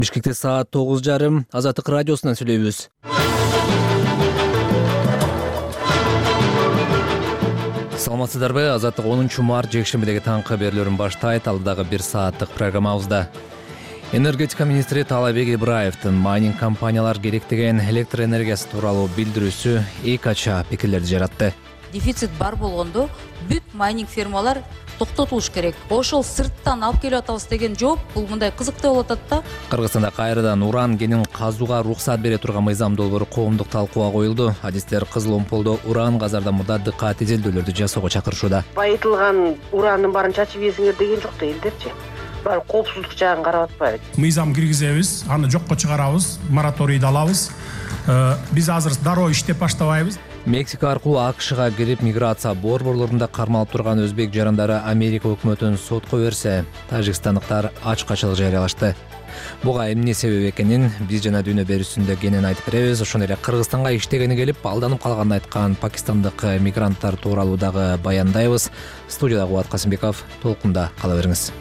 Бишкекте саат 9:30 Азаттык радиосунан сүйлөйбүз. Саламатсыздарбы? Азаттык 10-март жекшембидеги таңкы берүүлөрүн баштайт. Алдагы 1 сааттык программабызда энергетика министри Таалайбек Ибраевдин майнинг компаниялар керектеген электр энергиясы тууралуу билдирүүсү эки ача пикирлерди жаратты. Дефицит бар болгондо бүт майнинг фирмалар токтотулуш керек. Ошол сырттан алып келип атабыз деген жооп бул мындай кызыктуу болуп атат да. Кыргызстанда кайрадан уран кенин казууга рухсат бере турган мыйзам долбоору коомдук талкууга коюлду. Адистер Кызыл Омполдо уран газардамада дыкат изилдөөлөрдү жасоого чакырышууда. Байытылган уранын баарын чачып ийесиңер деген жок да элдерчи. Баары коопсуздук жагын карап атпайбы? Мыйзам киргизебиз, аны жокко чыгарабыз, мораторийди алабыз. Биз азыр дароо иштеп баштабайбыз. Мексика аркылуу АКШга кирип миграция борборлорунда кармалып турган өзбек жарандары Америка өкмөтүн сотко берсе, тажикстандыктар ачкачылык жарыялашты. Буга эмне себеп экенин биз жана дүйнө берүүсүндө кенен айтып беребиз. Ошондой эле Кыргызстанга иштегени келип алданып калганын айткан пакистандык мигранттар тууралуу дагы баяндайбыз. Студияда Кубат Касымбеков, толкунда кала бериңиз.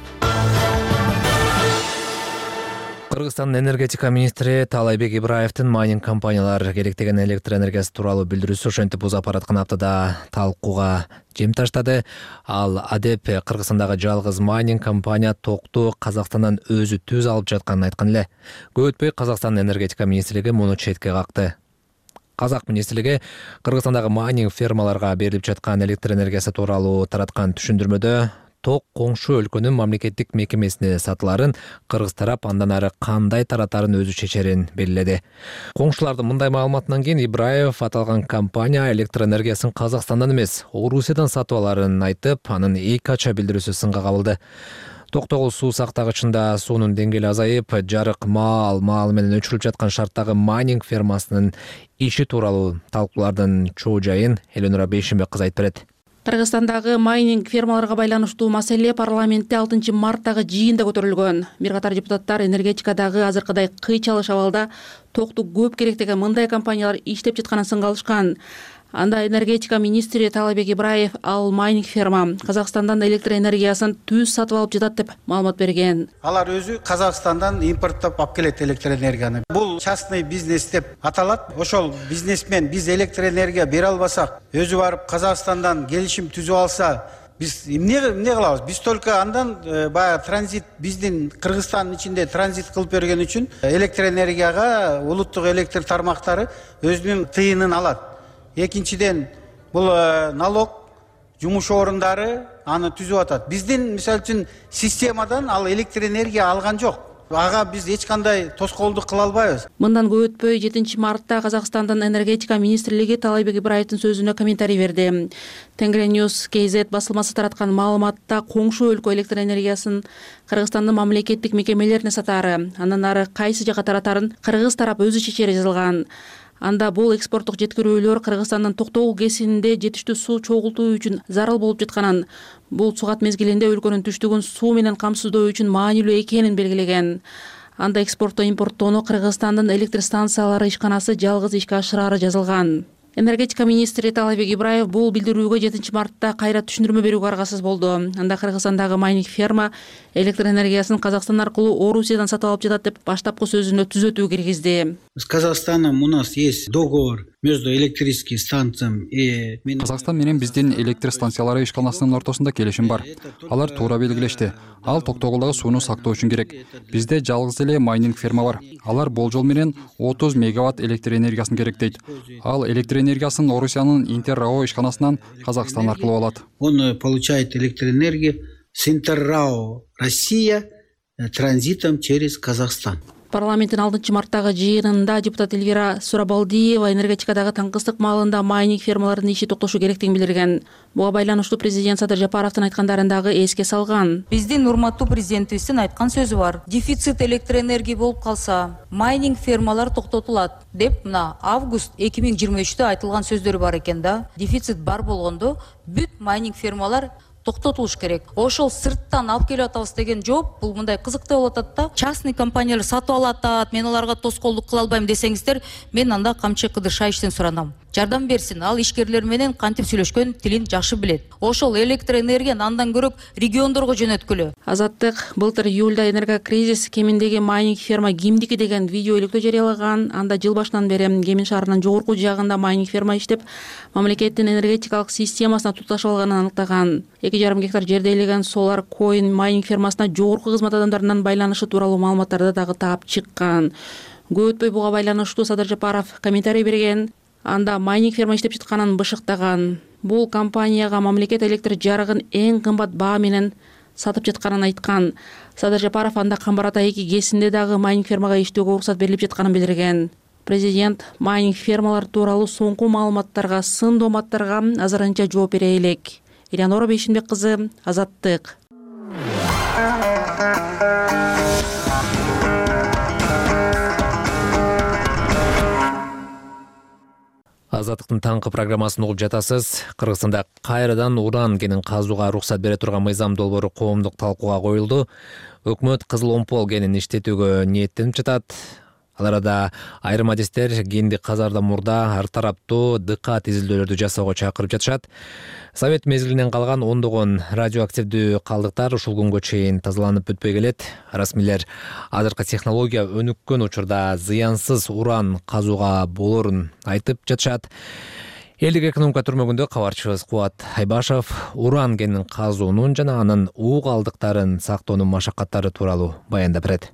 Кыргызстандын энергетика министри Таалайбек Ибраевдин майнинг компаниялар керектеген электр энергиясы тууралуу билдирүүсү ошентип узап бараткан аптада талкууга жем таштады. Ал АДЭП Кыргызстандагы жалгыз майнинг компания токту Казакстандан өзү түз алып жатканын айткан эле. Көп өтпөй Казакстандын энергетика министрлиги муну четке какты. Казак министрлиги Кыргызстандагы майнинг фермаларга берилип жаткан электр энергиясы тууралуу тараткан түшүндүрмөдө ток коңшу өлкөнүн мамлекеттик мекемесине сатыларын кыргыз тарап андан ары кандай таратарын өзү чечерин белгиледи. Коңшулардын мындай маалыматынан кийин Ибраев аталган компания электр энергиясын Казакстандан эмес, Орусиядан сатып аларын айтып, анын эки ача билдирүүсү сынга кабылды. Токтогул суу сактагычында суунун деңгээли азайып, жарык маал менен өчүрүлүп жаткан шарттагы майнинг фермасынын иши тууралуу талкуулардын чоо жайын Эленора Бейшенбек кыз айтып берет. Кыргызстандагы майнинг фермаларга байланыштуу маселе парламентте 6-марттагы жыйында көтөрүлгөн. Бир катар депутаттар энергетикадагы азыркыдай кыйчалыш абалда токту көп керектеген мындай компаниялар иштеп жатканын сынга алышкан. Анда энергетика министри Таалайбек Ибраев ал майнинг ферма Казакстандан электр энергиясын түз сатып алып жатат деп маалымат берген. Алар өзү Казакстандан импорттоп алып келет электр энергияны. Бул частный бизнес деп аталат. Ошол бизнесмен биз электр энергия бере албасак, өзү барып Казакстандан келишим түзүп алса, биз эмне кылабыз? Биз только андан баягы транзит биздин Кыргызстандын ичинде транзит кылып берген үчүн электр энергияга улуттук электр тармактары өзүнүн тыйынын алат. Экинчиден, бул налог, жумуш орундары аны түзүп атат. Биздин мисалы үчүн системадан ал электр энергия алган жок. Ага биз эч кандай тоскоолдук кыла албайбыз. Мындан көп өтпөй 7-мартта Казакстандын энергетика министрлиги Таалайбек Ибраевдин сөзүнө комментарий берди. Тенгриньюз KZ басылмасы тараткан маалыматта коңшу өлкө электр энергиясын Кыргызстандын мамлекеттик мекемелерине сатары, андан ары кайсы жака таратарын кыргыз тарап өзү чечери жазылган. Анда бул экспорттук жеткирүүлөр Кыргызстандын Токтогул КСИНде жетиштүү суу чогултуу үчүн зарыл болуп жатканын, бул сугат мезгилинде өлкөнүн түштүгүн суу менен камсыздоо үчүн маанилүү экенин белгилеген. Анда экспортто импорттоону Кыргызстандын электр станциялары ишканасы жалгыз ишке ашырары жазылган. Энергетика министри Таалайбек Ибраев бул билдирүүгө 7-мартта кайра түшүндүрмө берүүгө аргасыз болду. Анда Кыргызстандагы майнинг ферма электр энергиясын Казакстан аркылуу Орусиядан сатып алып жатат деп баштапкы сөзүнө түзөтүү киргизди. С Казахстаном у нас есть договор между электрическим станциям и Казакстан менен биздин электр станциялары ишканасынын ортосунда келишим бар. Алар туура белгилешти. Ал Токтогулдагы сууну сактоо үчүн керек. Бизде жалгыз эле майнинг ферма бар. Алар болжол менен 30 мегаватт электр энергиясын керектейт. Ал электр энергиясын Орусиянын Интеррао ишканасынан Казакстан аркылуу алат. Он получает электроэнергию с Интеррао Россия транзитом через Казахстан. Парламенттин 6-марттагы жыйынында депутат Эльвира Сурабалдиева энергетикадагы таңкыстык маалында майнинг фермаларынын иши токтошу керектигин билдирген. Буга байланыштуу президент Садыр Жапаровдун айткандарын дагы эске салган. Биздин урматтуу президентибиздин айткан сөзү бар. Дефицит электр энергия болуп калса, майнинг фермалар токтотулат деп мына август 2023-тө айтылган сөздөрү бар экен да. Дефицит бар болгондо бүт майнинг фермалар токтотулуш керек. Ошол сырттан алып келип атабыз деген жооп бул мындай кызыктуу болуп атат да. Частный компаниялар сатып алатат, мен аларга тоскоолдук кыла албайм десеңиздер, мен анда Камчы Кыдыр Шайичтен суранам. Жардам берсин, ал ишкерлер менен кантип сүйлөшкөн тилин жакшы билет. Ошол электроэнергияны андан көрөк региондорго жөнөткүлө. Азаттык былтыр июлда энергокризис кеминдеги майнинг ферма кимдики деген видео иликтөө жарыялаган. Анда жыл башынан бери Кемин шаарынын жогорку жагында майнинг ферма иштеп, мамлекеттин энергетикалык системасына туташып алганын аныктаган. 2,5 гектар жерде ээлеген Solar Coin майнинг фермасына жогорку кызмат адамдарынын байланышы тууралуу маалыматтарды дагы таап чыккан. Көп өтпөй буга байланыштуу Садыр Жапаров комментарий берген. Анда майнинг ферма иштеп жатканын бышыктаган. Бул компанияга мамлекет электр жарыгын эң кымбат баа менен сатып жатканын айткан. Садыр Жапаров анда Камбар-Ата 2 ГЭСинде дагы майнинг фермага иштөөгө уруксат берилип жатканын билдирген. Президент майнинг фермалар тууралуу соңку маалыматтарга, сын дооматтарга азырынча жооп бере элек. Элеонора Бейшимбек кызы, Азаттык. Азаттыктын таңкы программасын угуп жатасыз. Кыргызстанда кайрадан уран кенин казууга уруксат бере турган мыйзам долбоору коомдук талкууга коюлду. Өкмөт кызыл омпол кенин иштетүүгө ниеттенип жатат. Ал арада айрым адистер кенди казаардан мурда ар тараптуу дыкат изилдөөлөрдү жасоого чакырып жатышат. Совет мезгилинен калган ондогон радиоактивдүү калдыктар ушул күнгө чейин тазаланып бүтпөй келет. Расмийлер азыркы технология өнүккөн учурда зыянсыз уран казууга болорун айтып жатышат. Элдик экономика түрмөгүндө кабарчыбыз Кубат Айбашев уран кенин казуунун жана анын уу калдыктарын сактоонун машакаттары тууралуу баяндап берет.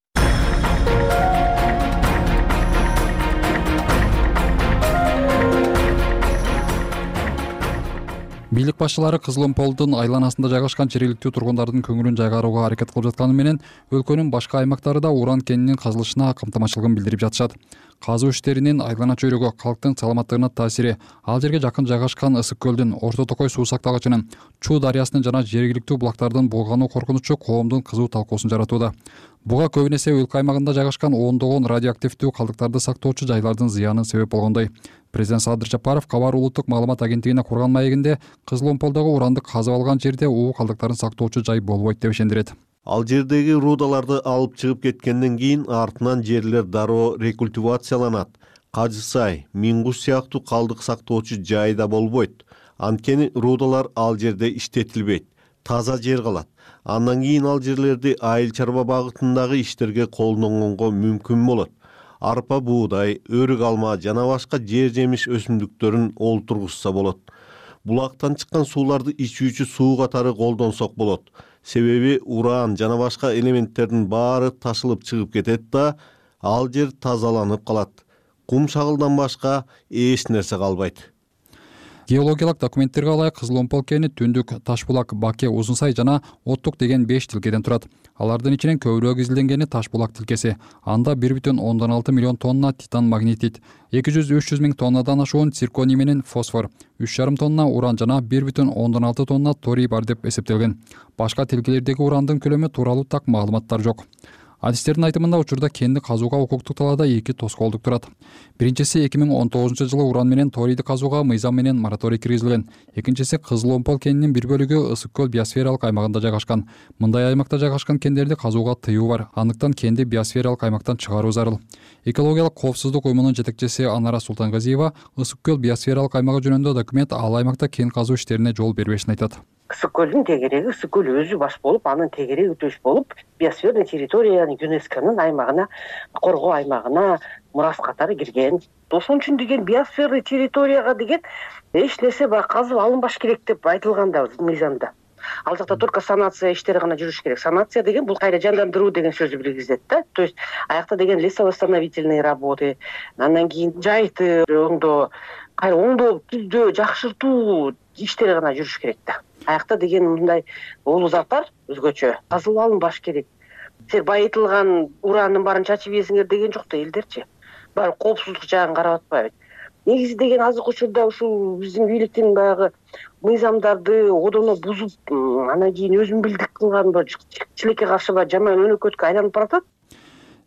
Бийлик башчылары Кызыл омполдун айланасында жайгашкан жергиликтүү тургундардын көңүлүн жайгарууга аракет кылып жатканы менен өлкөнүн башка аймактарында уран кенинин казылышына камтамашчылыгын билдирип жатышат. Казуу иштеринин айлана чөйрөгө калктын саламаттыгына таасири, ал жерге жакын жайгашкан Ысык көлдүн, Орто Токой суу сактагычынын, Чуу дарыясынын жана жергиликтүү булактардын булгануу коркунучу коомдун кызуу талкуусун жаратууда. Буга көбүн эсе өлкө аймагында жайгашкан ондогон радиоактивдүү калдыктарды сактоочу жайлардын зыяны себеп болгондой. Президент Садыр Жапаров Кабар улуттук маалымат агенттигине курган маегинде Кызыл омполдогу уранды казып алган жерде уу калдыктарын сактоочу жай болбойт деп ишендирет. Ал жердеги рудаларды алып чыгып кеткенден кийин артынан жерлер дароо рекультивацияланат. Кажысай, Мингуш сыяктуу калдык сактоочу жай да болбойт. Анткени рудалар ал жерде иштетилбейт. Таза жер калат. Андан кийин ал жерлерди айыл чарба багытындагы иштерге колдонгонго мүмкүн болот. Арпа, буудай, өрүк алма жана башка жер жемиш өсүмдүктөрүн олтургузса болот. Булактан чыккан сууларды ичүүчү суу катары колдонсок болот. Себеби уран жана башка элементтердин баары ташылып чыгып кетет да, ал жер тазаланып калат. Кум шагылдан башка эч нерсе калбайт. Геологиялык документтерге ылайык Кызыл омпол кени Түндүк, Ташбулак, Баке, Узунсай жана Оттук деген 5 тилкеден турат. Алардын ичинен көбүрөөк изилденгени Ташбулак тилкеси. Анда 1,6 миллион тонна титан магнетит, 200-300 миң тоннадан ашуун цирконий менен фосфор, 3,5 тонна уран жана 1,6 тонна торий бар деп эсептелген. Башка тилкелердеги урандын көлөмү тууралуу так маалыматтар жок. Адистердин айтымында учурда кенди казууга укуктук талаада 2 тоскоолдук турат. Биринчиси 2019 жылы уран менен торийди казууга мыйзам менен мораторий киргизилген. Экинчиси Кызыл омпол кенинин бир бөлүгү Ысык көл биосфералык аймагында жайгашкан. Мындай аймакта жайгашкан кендерди казууга тыюу бар. Андыктан кенди биосфералык аймактан чыгаруу зарыл. Экологиялык коопсуздук уюмунун жетекчиси Анара Султангазиева Ысык көл биосфералык аймагы жөнүндө документ ал аймакта кен казуу иштерине жол бербешин айтат. Ысык көлдүн тегереги, Ысык көл өзү баш болуп, анын тегереги төш болуп, биосферный территорияны ЮНЕСКОнун аймагына, коргоо аймагына мурас катары кирген. Ошон үчүн деген биосферный территорияга деген эч нерсе казып алынбаш керек деп айтылган да мыйзамда. Ал жакта только санация иштери гана жүрүш керек. Санация деген бул кайра жандандыруу деген сөздү билгизет да. То есть аякта деген лесовосстановительные работы, андан кийин жайты оңдоо, кайра оңдоо, түздөө, жакшыртуу иштери гана жүрүш керек да. Аякта деген мындай улуу заттар өзгөчө казылып алынбаш керек. Силер байытылган уранын баарын чачып ийесиңер деген жок да элдерчи. Баары коопсуздук жагын карап атпайбы? Негизи деген азыркы учурда ушул биздин бийликтин баягы мыйзамдарды одоно бузуп, анан кийин өзүн билдик кылган чилекке каршы жаман өнөкөткө айланып баратат.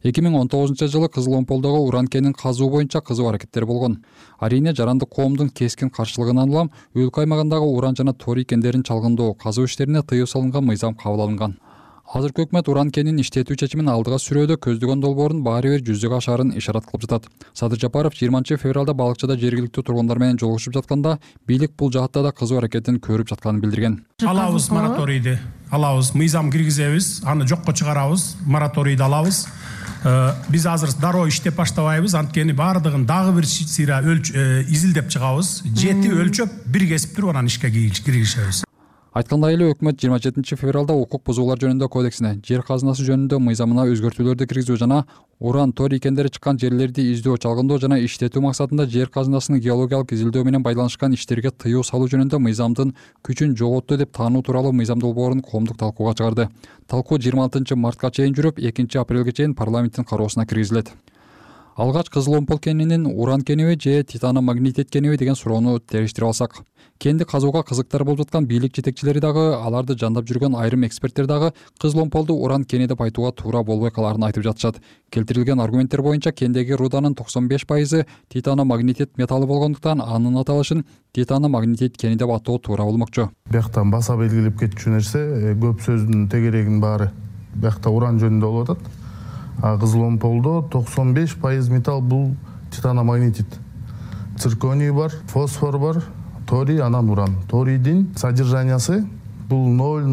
2019 жылы Кызыл Омполдогу уран кенин казуу боюнча кызуу аракеттер болгон. Арийне жарандык коомдун кескин каршылыгынан улам өлкө аймагындагы уран жана торий кендерин чалгындоо, казуу иштерине тыюу салынган мыйзам кабыл алынган. Азыркы өкмөт уран кенин иштетүү чечимин алдыга сүрөөдө көздөгөн долбоорун баары бир жүзөгө ашаарын ишарат кылып жатат. Садыр Жапаров 20 февралда балыкчыда жергиликтүү тургундар менен жолугушуп жатканда бийлик бул жаатта да кызуу аракетин көрүп жатканын билдирген. Алабыз мораторийди, алабыз, мыйзам киргизебиз, аны жокко чыгарабыз, мораторийди алабыз. Биз азыр дароо иштеп баштабайбыз, анткени баардыгын дагы бир сыйра изилдеп чыгабыз. 7 өлчөп бир кесип туруп анан ишке киргизебиз. Айткандай эле өкмөт 27 февралда укук бузуулар жөнүндө кодексине, жер казынасы жөнүндө мыйзамына өзгөртүүлөрдү киргизүү жана уран, торий кендери чыккан жерлерди издөө, чалгындоо жана иштетүү максатында жер казынасынын геологиялык изилдөө менен байланышкан иштерге тыюу салуу жөнүндө мыйзамдын күчүн жоготту деп таануу тууралуу мыйзам долбоорун коомдук талкууга чыгарды. Талкуу 26 мартка чейин жүрүп, 2 апрелге чейин парламенттин кароосуна киргизилет. Алгач Кызыл Омпол кенинин уран кениби же титаномагнетит кениби деген суроону териштирип алсак, кенди казууга кызыктар болуп жаткан бийлик жетекчилери дагы, аларды жандап жүргөн айрым эксперттер дагы Кызыл Омполду уран кени деп айтууга туура болбой калаарын айтып жатышат. Келтирилген аргументтер боюнча кендеги руданын 95% титаномагнетит металлы болгондуктан анын аталышын титаномагнетит кени деп атоо туура болмокчу. Бияктан баса белгилеп кетчү нерсе, көп сөздүн тегерегинин баары биякта уран жөнүндө болуп атат. Кызыл Омполдо 95% металл бул титаномагнетит. Цирконий бар, фосфор бар, торий, анан уран. Торийдин содержаниясы бул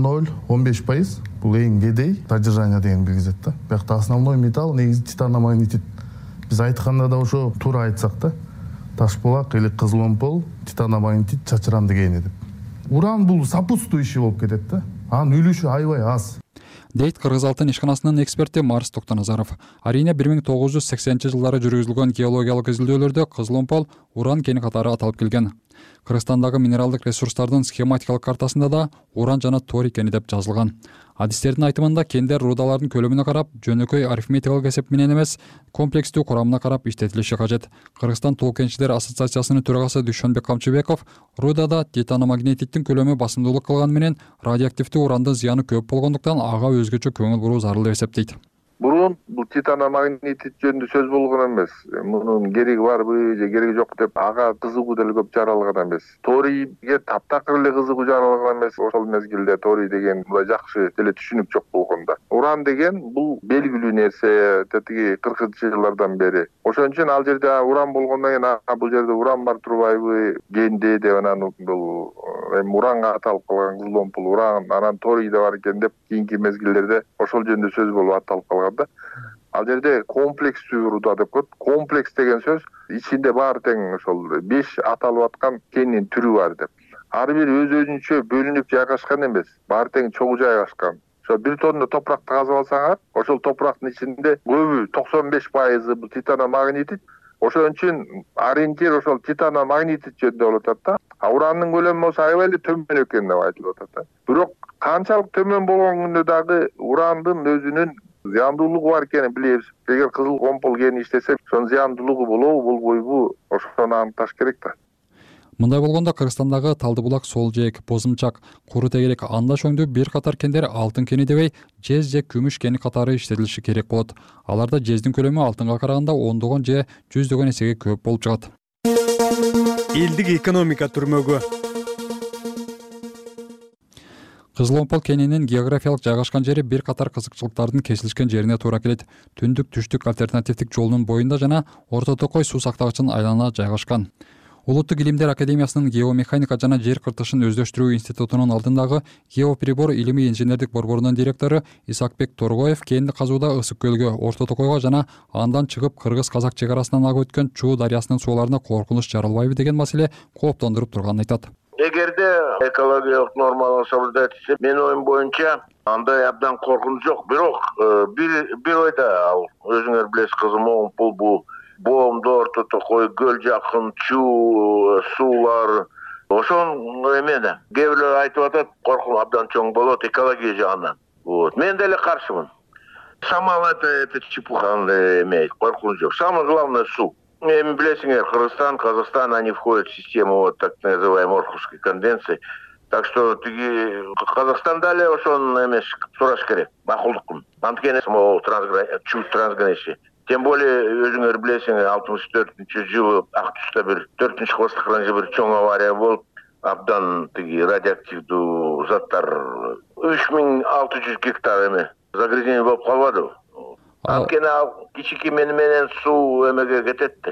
0,015%. Бул эң кедей содержание деген билгизет да. Биякта основной металл негизи титаномагнетит. Биз айтканда да ошо туура айтсак да, Ташполак или Кызыл Омпол титаномагнетит чачыранды кени деп. Уран бул сопутствующий болуп кетет да. Анын үлүшү аябай аз. Дейт Кыргыз алтын ишканасынын эксперти Марс Токтоназаров. Арийне 1980-жылдары жүргүзүлгөн геологиялык изилдөөлөрдө Кызыл Омпол уран кени катары аталып келген. Кыргызстандагы минералдык ресурстардын схематикалык картасында да уран жана торий кени деп жазылган. Адистердин айтымында кендер рудалардын көлөмүнө карап, жөнөкөй арифметикалык эсеп менен эмес, комплекстүү курамына карап иштетилиши кажет. Кыргызстан тоо кенчилер ассоциациясынын төрагасы Дүйшөнбек Камчыбеков рудада титаномагнетиттин көлөмү басымдуулук кылганы менен радиоактивдүү урандын зыяны көп болгондуктан ага өзгөчө көңүл буруу зарыл деп эсептейт. Бурун бул титаномагнетит жөнүндө сөз болгон эмес. Мунун кереги барбы же кереги жок деп ага кызыгуу деле көп жаралган эмес. Торийге таптакыр эле кызыгуу жаралган эмес. Ошол мезгилде торий деген мындай жакшы деле түшүнүк жок болгондо. Уран деген бул белгилүү нерсе, тетиги 40-жылдардан бери. Ошон үчүн ал жерде уран болгондон кийин бул жерде уран бар турбайбы, кенде деп анан бул уранга аталып калган Кызыл Омпол уран, анан торий да бар экен деп кийинки мезгилдерде ошол жөнүндө сөз болуп аталып калган. Ал жерде комплекстүү руда деп коет. Комплекс деген сөз ичинде баары тең ошол 5 аталып аткан кенин түрү бар деп. Ар бири өзүнчө бөлүнүп жайгашкан эмес, баары тең чогуу жайгашкан. Ошо бир тонна топуракты казып алсаңар, ошол топурактын ичинде көбү 95% бул титаномагнетит. Ошон үчүн ориентир ошол титаномагнетит жөнүндө болуп атат да. Уранын көлөмү болсо аябай эле төмөн экен деп айтылып атат да. Бирок канчалык төмөн болгон күндө дагы урандын өзүнүн зыяндуулугу бар экенин билебиз. Эгер Кызыл Омпол кени иштесе, ошонун зыяндуулугу болобу, болбойбу, ошону аныкташ керек да. Мындай болгондо Кыргызстандагы Талдыбулак, Сол жээк, Бозумчак, Куру тегерек, Андаш өңдүү бир катар кендер алтын кени дебей, жез же күмүш кени катары иштетилиши керек болот. Аларда жездин көлөмү алтынга караганда 10 же 100 эсеге көп болуп чыгат. Элдик экономика түрмөгү. Кызыл Омпол кенинин географиялык жайгашкан жери бир катар кызыкчылыктардын кесилишкен жерине туура келет. Түндүк-түштүк альтернативдик жолунун боюнда жана Орто Токой суу сактагычынын айлана жайгашкан. Улуттук илимдер академиясынын геомеханика жана жер кыртышын өздөштүрүү институтунун алдындагы геоприбор илимий инженердик борборунун директору Исакбек Торгоев кенди казууда Ысык көлгө, Орто Токойго жана андан чыгып кыргыз-казак чек арасынан агып өткөн Чуу дарыясынын сууларына коркунуч жаралбайбы деген маселе кооптондуруп турганын айтат. Эгерде экологиялык нормалар соблюдать этсе, менин оюм боюнча андай абдан коркунуч жок. Бирок бир ойда ал өзүңөр билесиз, Кызыл Омпол бул Боомдо, Орто Токой, Көл жакын, Чуу суулар. Ошон эмени кээ бирлер айтып атат, коркунуч абдан чоң болот экология жагынан. Вот. Мен деле каршымын. Самал это чепуха, эме, коркунуч жок. Самое главное суу. Билесиңер, Кыргызстан, Казакстан, они входят в систему вот так называемой Орхусской конвенции. Так что тиги Казакстанда эле ошонун эмес сураш керек, макулдукун. Анткени могу трансграничный. Тем более өзүңөр билесиңер 64-жылы Ак Түстө бир 4-чы класстагы бир чоң авария болуп, абдан тиги радиоактивдүү заттар 3600 гектар эме загрязнение болуп калбады. Анткени кичики менен суу эмеге кетет,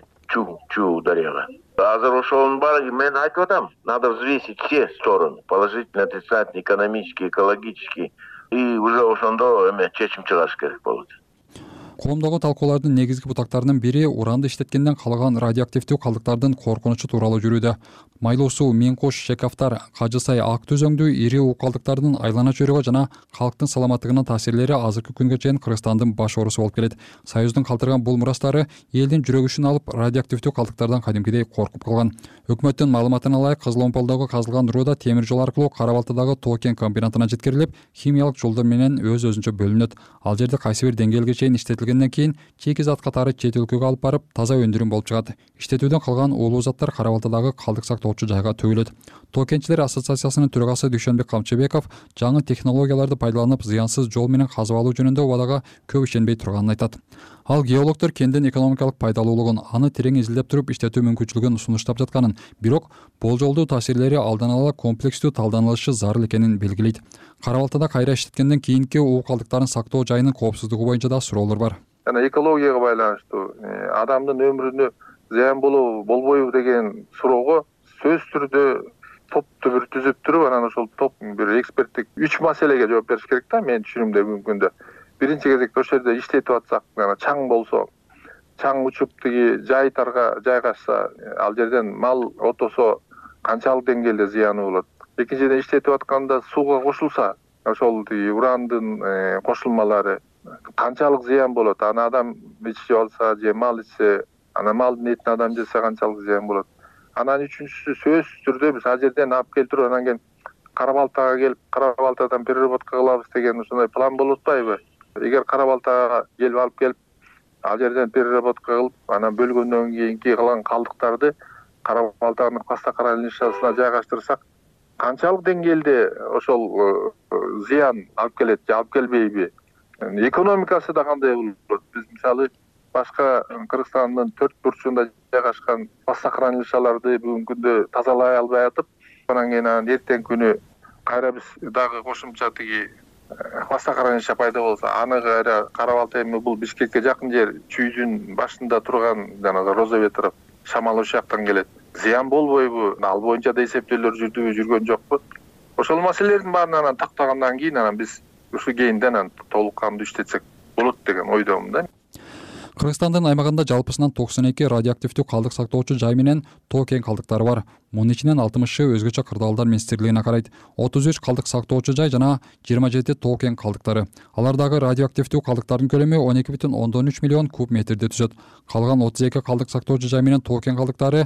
Чу дарыяга. Азыр ошонун баары мен айтып атам, надо взвесить все стороны, положительный, отрицательный, экономический, экологический, и уже ошондо эме чечим чыгаш керек болот. Коомдогу талкуулардын негизги бутактарынын бири уранды иштеткенден калган радиоактивдүү калдыктардын коркунучу тууралуу жүрүүдө. Майлуу суу, Миң-Куш, Шекафтар, Кажысай, Ак Түз өңдүү ири уу калдыктардын айлана чөйрөгө жана калктын саламаттыгына таасирлери азыркы күнгө чейин Кыргызстандын баш оорусу болуп келет. Союздун калтырган бул мурастары элдин жүрөгүшүн алып, радиоактивдүү калдыктардан кадимкидей коркуп калган. Өкмөттүн маалыматына ылайык, Кызыл Омполдогу казылган рууда темир жол аркылуу Кара Балтадагы Тоо-Кен комбинатына жеткирилип, химиялык жолдор менен өз-өзүнчө бөлүнөт. Ал жерде кайсы бир деңгээлге чейин иштетилгенден кийин чийки зат катары чет өлкөгө алып барып, таза өндүрүм болуп чыгат. Иштетүүдөн калган уулуу заттар Кара Балтадагы калдык сактоочу жайга төгүлөт. Тоо-Кенчилер ассоциациясынын төрагасы Дүйшөнбек Камчыбеков жаңы технологияларды пайдаланып, зыянсыз жол менен казып алуу жөнүндө убадага көп ишенбей турганын айтат. Ал геологдор кендин экономикалык пайдалуулугун, аны терең изилдеп туруп иштетүү мүмкүнчүлүгүн сунуштап жатканын, бирок болжолдуу таасирлери алдан ала комплекстүү талданылышы зарыл экенин белгилейт. Кара Балтада кайра иштеткенден кийинки уу калдыктарын сактоо жайынын коопсуздугу боюнча да суроолор бар. Жана экологияга байланыштуу адамдын өмүрүнө зыян болбойбу деген суроого сөзсүз түрдө топту бир түзүп туруп, анан ошол топ бир эксперттик 3 маселеге жооп бериш керек да, менин түшүнүмдө бүгүнкүндө. Биринчи кезекте ошол жерде иштетип атсак, чаң болсо, чаң учуп тиги жайдарга жайгашса, ал жерден мал отосо канчалык деңгээлде зыяны болот. Экинчиден иштетип атканда сууга кошулса, ошол тиги урандын кошулмалары канчалык зыян болот. Аны адам ичип алса же мал ичсе, ана малдын этин адам жесе канчалык зыян болот. Анан үчүнчүсү сөзсүз түрдө биз ал жерден алып келтирип, анан кийин Кара Балтага келип, Кара Балтадан переработка кылабыз деген ошондой план болуп атпайбы? Эгер Кара Балтага алып келип, ал жерден переработка кылып, анан бөлгөндөн кийинки калган калдыктарды Кара Балтанын хвостохранилищесине жайгаштырсак, канчалык деңгээлде ошол зыян алып келет же алып келбейби? Экономикасы да кандай болот? Биз мисалы башка Кыргызстандын 4 бурчунда жайгашкан хвостохранилищаларды бүгүнкү күндө тазалай албай атып, анан кийин эртең күнү кайра биз дагы кошумча тиги хвостохранилище пайда болсо, аны кайра Кара Балта эми бул Бишкекке жакын жер, Чүйдүн башында турган жанагы Розоветров шамал ошол жактан келет. Зыян болбойбу? Ал боюнча да эсептөөлөр жүрдүбү, жүргөн жокпу? Ошол маселелердин баарын анан тактагандан кийин анан биз ушу кийинден толук кандуу иштетсек болот деген ойдомун да. Кыргызстандын аймагында жалпысынан 92 радиоактивдүү калдык сактоочу жай менен Тоо-Кен калдыктары бар. Мунун ичинен 60-ы өзгөчө кырдаалдар министрлигине карайт. 33 калдык сактоочу жай жана 27 Тоо-Кен калдыктары. Алардагы радиоактивдүү калдыктардын көлөмү 12,3 миллион куб метрди түзөт. Калган 32 калдык сактоочу жай менен Тоо-Кен калдыктары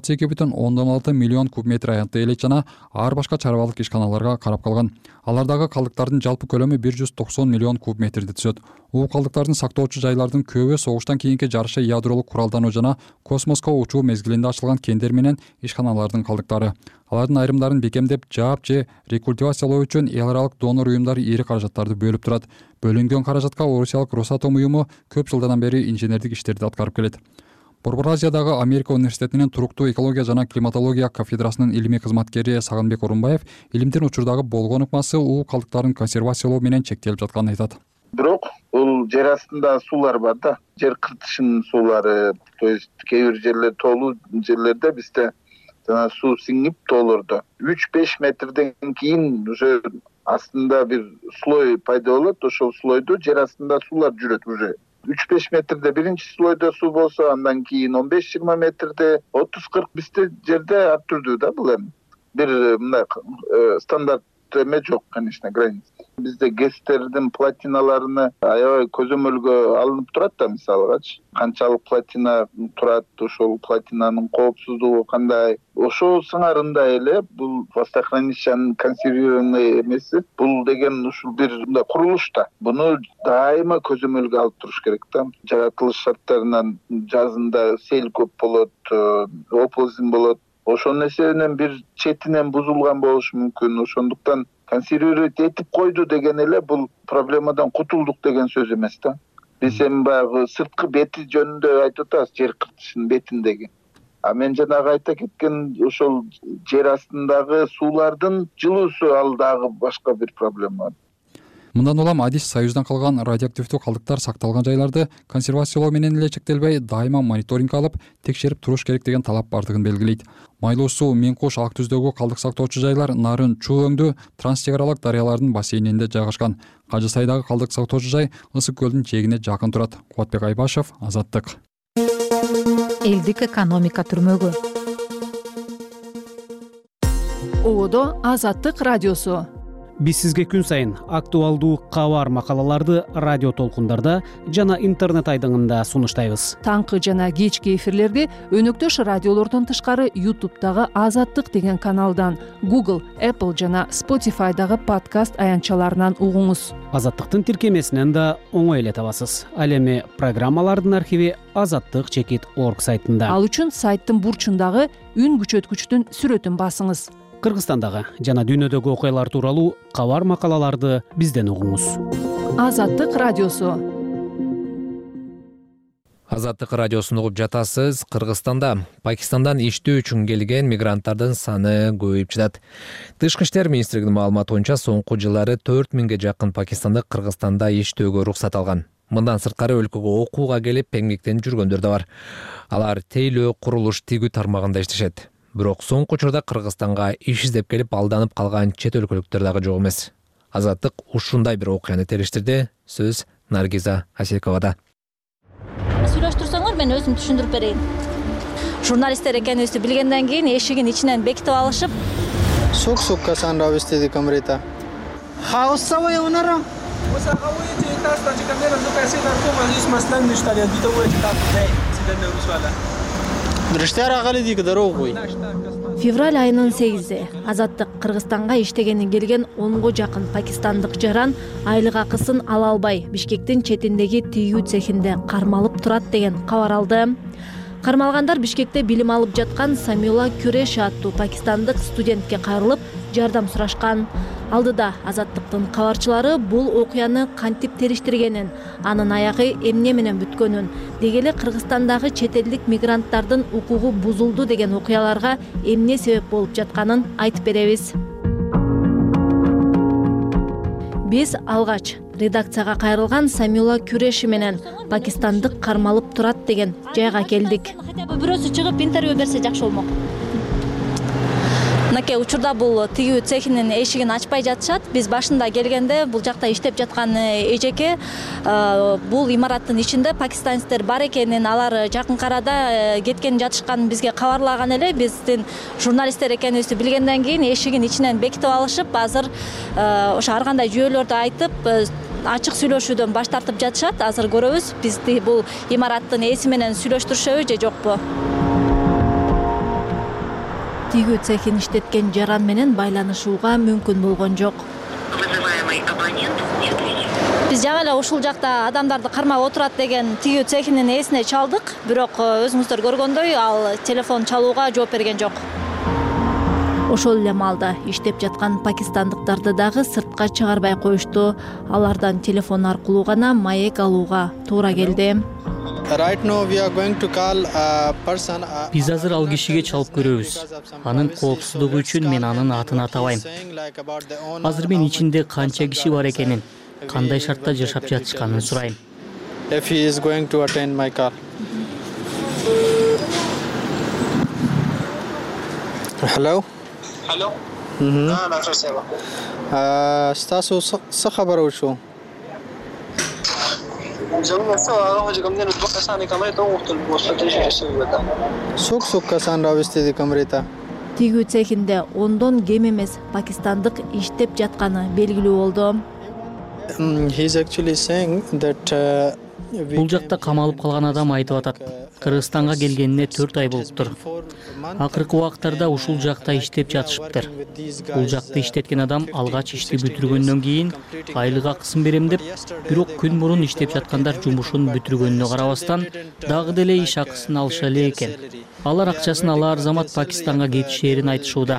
32,6 миллион куб метр аянтты элек жана ар башка чарбалык ишканаларга карап калган. Алардагы калдыктардын жалпы көлөмү 190 миллион куб метрди түзөт. Уу калдыктардын сактоочу жайлардын көбү согуштан кийинки жарыша ядролук куралдануу жана космоско учуу мезгилинде ачылган кендер менен ишканалардын калдыктары. Алардын айрымдарын бекемдеп, жаап же рекультивациялоо үчүн эл аралык донор уюмдар ири каражаттарды бөлүп турат. Бөлүнгөн каражатка орусиялык Росатом уюму көп жылдан бери инженердик иштерди аткарып келет. Борбор Азиядагы Америка университетинин туруктуу экология жана климатология кафедрасынын илимий кызматкери Сагынбек Орунбаев илимдин учурдагы болгон ыкмасы уу калдыктарын консервациялоо менен чектелип жатканын айтат. Бирок бул жер астында суулар бар да, жер кыртышынын суулары, то есть кээ бир жерлер тоолуу жерлерде бизде жана суу сиңип тоолордо 3-5 метрден кийин уже астында бир слой пайда болот, ошол слойдо жер астында суулар жүрөт уже. 3-5 метрде биринчи слойдо суу болсо, андан кийин 15-20 метрде, 30-40 бизде жерде ар түрдүү да бул эми. Бир мындай стандарт эме жок, конечно, граница. Бизде гэстердин платиналарыны аябай көзөмөлгө алынып турат да, мисалгачы. Канчалык платина турат, ошол платинанын коопсуздугу кандай. Ошол сыңарында эле бул хвостохранилищенин консервированный эмеси, бул деген ушул бир мындай курулуш да. Буну дайыма көзөмөлгө алып туруш керек да. Жаратылыш шарттарынан жазында сел көп болот, оползим болот. ошол нерсенин бир четинен бузулган болушу мүмкүн. Ошондуктан консервировать этип койду деген эле бул проблемадан кутулдук деген сөз эмес да. Биз эми баягы сырткы бети жөнүндө айтып атабыз, жер кыртышынын бетиндеги. А мен жанагы айта кеткен ошол жер астындагы суулардын жылуусу, ал дагы башка бир проблема. Мындан улам адис Союздан калган радиоактивдүү калдыктар сакталган жайларды консервациялоо менен эле чектелбей, дайыма мониторинг алып, текшерип туруш керек деген талап бардыгын белгилейт. Майлуу суу, Мен Кош, Ак Түздөгү калдык сактоочу жайлар Нарын, Чуу өңдүү транс чек аралык дарыялардын бассейнинде жайгашкан. Кажы Сайдагы калдык сактоочу жай Ысык көлдүн чегине жакын турат. Кубатбек Айбашев, Азаттык. Элдик экономика түрмөгү. Одо Азаттык радиосу. Биз сизге күн сайын актуалдуу кабар макалаларды радио толкундарда жана интернет айдыңында сунуштайбыз. Таңкы жана кечки эфирлерди өнөктөш радиолордон тышкары YouTube'дагы Азаттык деген каналдан, Google, Apple жана Spotify'дагы подкаст аянтчаларынан угуңуз. Азаттыктын тиркемесинен да оңой эле табасыз. Ал эми программалардын архиви azattik.org сайтында. Ал үчүн сайттын бурчундагы үн күчөткүчтүн сүрөтүн басыңыз. Кыргызстандагы жана дүйнөдөгү окуялар тууралуу кабар макалаларды бизден угуңуз. Азаттык радиосу. Азаттык радиосун угуп жатасыз. Кыргызстанда Пакистандан иштөө үчүн келген мигранттардын саны көбөйүп жатат. Тышкы иштер министрлигинин маалыматы боюнча соңку жылдары 4000ге жакын пакистандык Кыргызстанда иштөөгө уруксат алган. Мындан сырткары өлкөгө окууга келип эмгектенип жүргөндөр да бар. Алар тейлөө, курулуш, тигүү тармагында иштешет. Бирок соңку учурда Кыргызстанга иш издеп келип алданып калган чет өлкөлүктөр дагы жок эмес. Азаттык ушундай бир окуяны териштирди. Сөз Наргиза Асековада. Сүйлөштүрсөңөр мен өзүм түшүндүрүп берейин. Журналисттер экенибизди билгенден кийин эшигин ичинен бекитип алышып, Сук-сукка санравистеди камрета. Хаусавай унара. Февраль айынын 8-и Азаттык Кыргызстанга иштегени келген 10го жакын пакистандык жаран айлык акысын ала албай Бишкектин четиндеги тигүү цехинде кармалып турат деген кабар алды. Кармалгандар Бишкекте билим алып жаткан Самила Күреш аттуу пакистандык студентке кайрылып жардам сурашкан. Алдыда Азаттыктын кабарчылары бул окуяны кантип териштиргенин, анын аягы эмне менен бүткөнүн, деги эле Кыргызстандагы чет элдик мигранттардын укугу бузулду деген окуяларга эмне себеп болуп жатканын айтып беребиз. Биз алгач редакцияга кайрылган Самила Күреши менен пакистандык кармалып турат деген жайга келдик. Бирөөсү чыгып интервью берсе жакшы болмок. Мынакей учурда бул тигүү цехинин эшигин ачпай жатышат. Биз башында келгенде бул жакта иштеп жаткан эжеке бул имараттын ичинде пакистанецтер бар экенин, алар жакынкы арада кеткен жатышканын бизге кабарлаган эле. Биздин журналисттер экенибизди билгенден кийин эшигин ичинен бекитип алышып, азыр ошо ар кандай жүйөлөрдү айтып ачык сүйлөшүүдөн баш тартып жатышат. Азыр көрөбүз, бизди бул имараттын ээси менен сүйлөштүрүшөбү же жокпу. Тигүү цехин иштеткен жаран менен байланышууга мүмкүн болгон жок. Биз жаңы эле ушул жакта адамдарды кармап отурат деген тигүү цехинин ээсине чалдык, бирок өзүңүздөр көргөндөй ал телефон чалууга жооп берген жок. Ошол эле маалда иштеп жаткан пакистандыктарды дагы сыртка чыгарбай коюшту. Алардан телефон аркылуу гана маек алууга туура келди. Биз азыр ал кишиге чалып көрөбүз. Анын коопсуздугу үчүн мен анын атын атабайм. Азыр мен ичинде канча киши бар экенин, кандай шартта жашап жатышканын сурайм. Hello. Hello. Стасу сахабар ушу. Сук-сукка санравистеди камрета. Тигүү цехинде ондон кем эмес пакистандык иштеп жатканы белгилүү болду. He's actually saying that бул жакта камалып калган адам айтып атат, Кыргызстанга келгенине 4 ай болуптур. Акыркы убактарда ушул жакта иштеп жатышыптыр. Бул жакты иштеткен адам алгач ишти бүтүргөндөн кийин айлык акысын берем деп, бирок күн мурун иштеп жаткандар жумушун бүтүргөнүнө карабастан дагы деле иш акысын алыша эле экен. Алар акчасын алар замат Пакистанга кетишээрин айтышууда.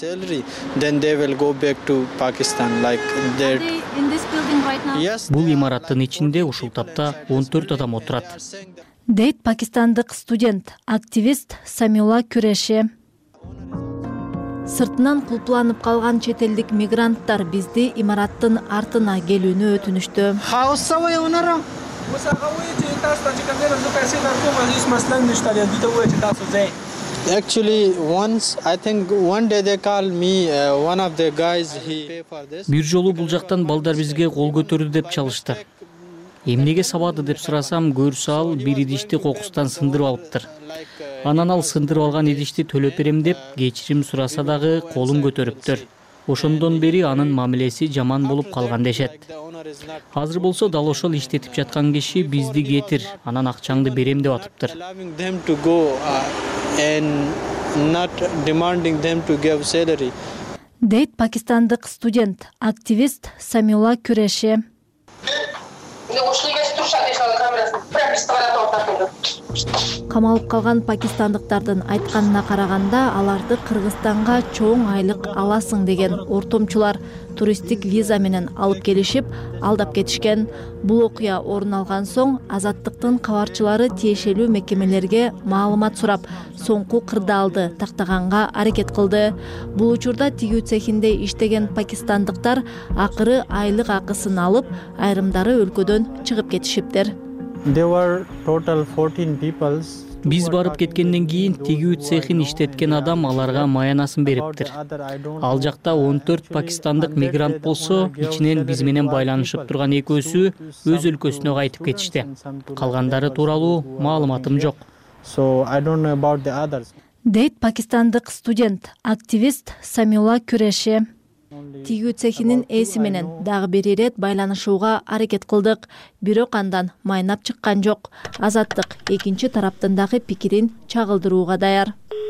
Бул имараттын ичинде ушул тапта 14 адам отурат. Дейт пакистандык студент, активист Самила Күреши. Сыртынан кулпланып калган чет элдик мигранттар бизди имараттын артына келүүнү өтүнүштү. Actually, once I think one day they called me. One of the guys he. Бир жолу бул жактан балдар бизге кол көтөрдү деп чалышты. Эмнеге сабады деп сурасам, көрсө ал бир идишти кокустан сындырып алыптыр. Анан ал сындырып алган идишти төлөп берем деп кечирим сураса дагы колун көтөрүптүр. Ошондон бери анын мамилеси жаман болуп калган дешет. Азыр болсо дал ошол иштетип жаткан киши бизди кетир, анан акчаңды берем деп атыптыр. Дейт пакистандык студент, активист Самила Күреши. Камалып калган пакистандыктардын айтканына караганда, аларды Кыргызстанга чоң айлык аласың деген ортомчулар туристтик виза менен алып келишип, алдап кетишкен. Бул окуя орун алган соң Азаттыктын кабарчылары тиешелүү мекемелерге маалымат сурап, соңку кырдаалды тактаганга аракет кылды. Бул учурда тигүү цехинде иштеген пакистандыктар акыры айлык акысын алып, айрымдары өлкөдөн чыгып кетишиптир. Биз барып кеткенден кийин тигүү цехин иштеткен адам аларга маянасын бериптир. Ал жакта 14 пакистандык мигрант болсо, ичинен биз менен байланышып турган экөөсү өз өлкөсүнө кайтып кетишти. Калгандары тууралуу маалыматым жок. Дейт пакистандык студент, активист Самила Күреши. Тигүү цехинин ээси менен дагы бир ирет байланышууга аракет кылдык, бирок андан майнап чыккан жок. Азаттык экинчи тараптын дагы пикирин чагылдырууга даяр.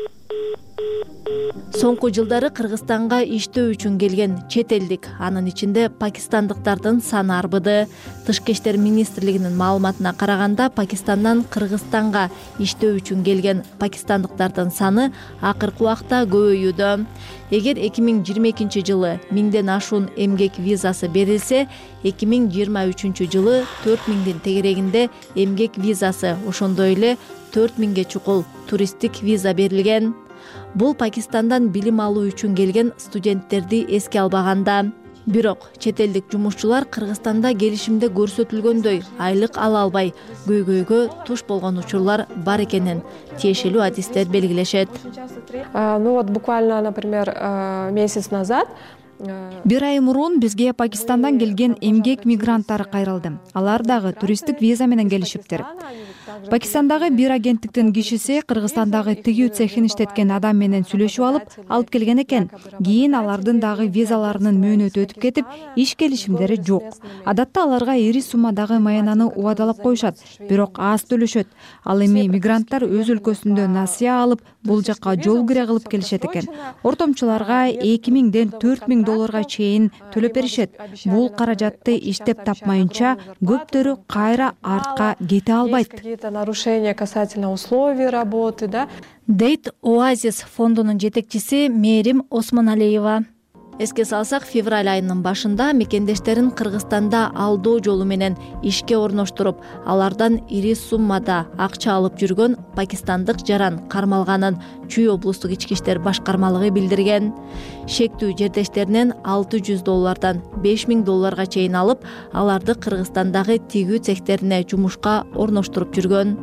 Соңку жылдары Кыргызстанга иштөө үчүн келген чет элдик, анын ичинде пакистандыктардын саны арбыды. Тышкы иштер министрлигинин маалыматына караганда, Пакистандан Кыргызстанга иштөө үчүн келген пакистандыктардын саны акыркы убакта көбөйүүдө. Эгер 2022 жылы 1000ден ашуун эмгек визасы берилсе, 2023 жылы 4000дин тегерегинде эмгек визасы, ошондой эле 4000ге чукул туристтик виза берилген. Бул Пакистандан билим алуу үчүн келген студенттерди эске албаганда. Бирок чет элдик жумушчулар Кыргызстанда келишимде көрсөтүлгөндөй айлык ала албай, көйгөйгө туш болгон учурлар бар экенин тиешелүү адистер белгилешет. Буквально, например, месяц назад Бир ай мурун бизге Пакистандан келген эмгек мигранттары кайрылды. Алар дагы туристтик виза менен келишиптир. Пакистандагы бир агенттиктин кишиси Кыргызстандагы тигүү цехин иштеткен адам менен сүйлөшүп алып келген экен. Кийин алардын дагы визаларынын мөөнөтү өтүп кетип, иш келишимдери жок. Адатта аларга ири суммадагы маянаны убадалап коюшат, бирок аз төлөшөт. Ал эми мигранттар өз өлкөсүндө насыя алып, бул жакка жол кире кылып келишет экен. Ортомчуларга 2000ден 4000 долларга чейин төлөп беришет. Бул каражатты иштеп тапмайынча көптөрү кайра артка кете албайт. Нарушения касательно условий работы, да? Дейт Оазис фондунун жетекчиси Мерим Осмоналиева. Эске салсак, февраль айынын башында мекендештерин Кыргызстанда алдоо жолу менен ишке орноштуруп, алардан ири суммада акча алып жүргөн пакистандык жаран кармалганын Чүй облустук ички иштер башкармалыгы билдирген. Шектүү жердештеринен 600 доллардан 5000 долларга чейин алып, аларды Кыргызстандагы тигүү цехтерине жумушка орноштуруп жүргөн.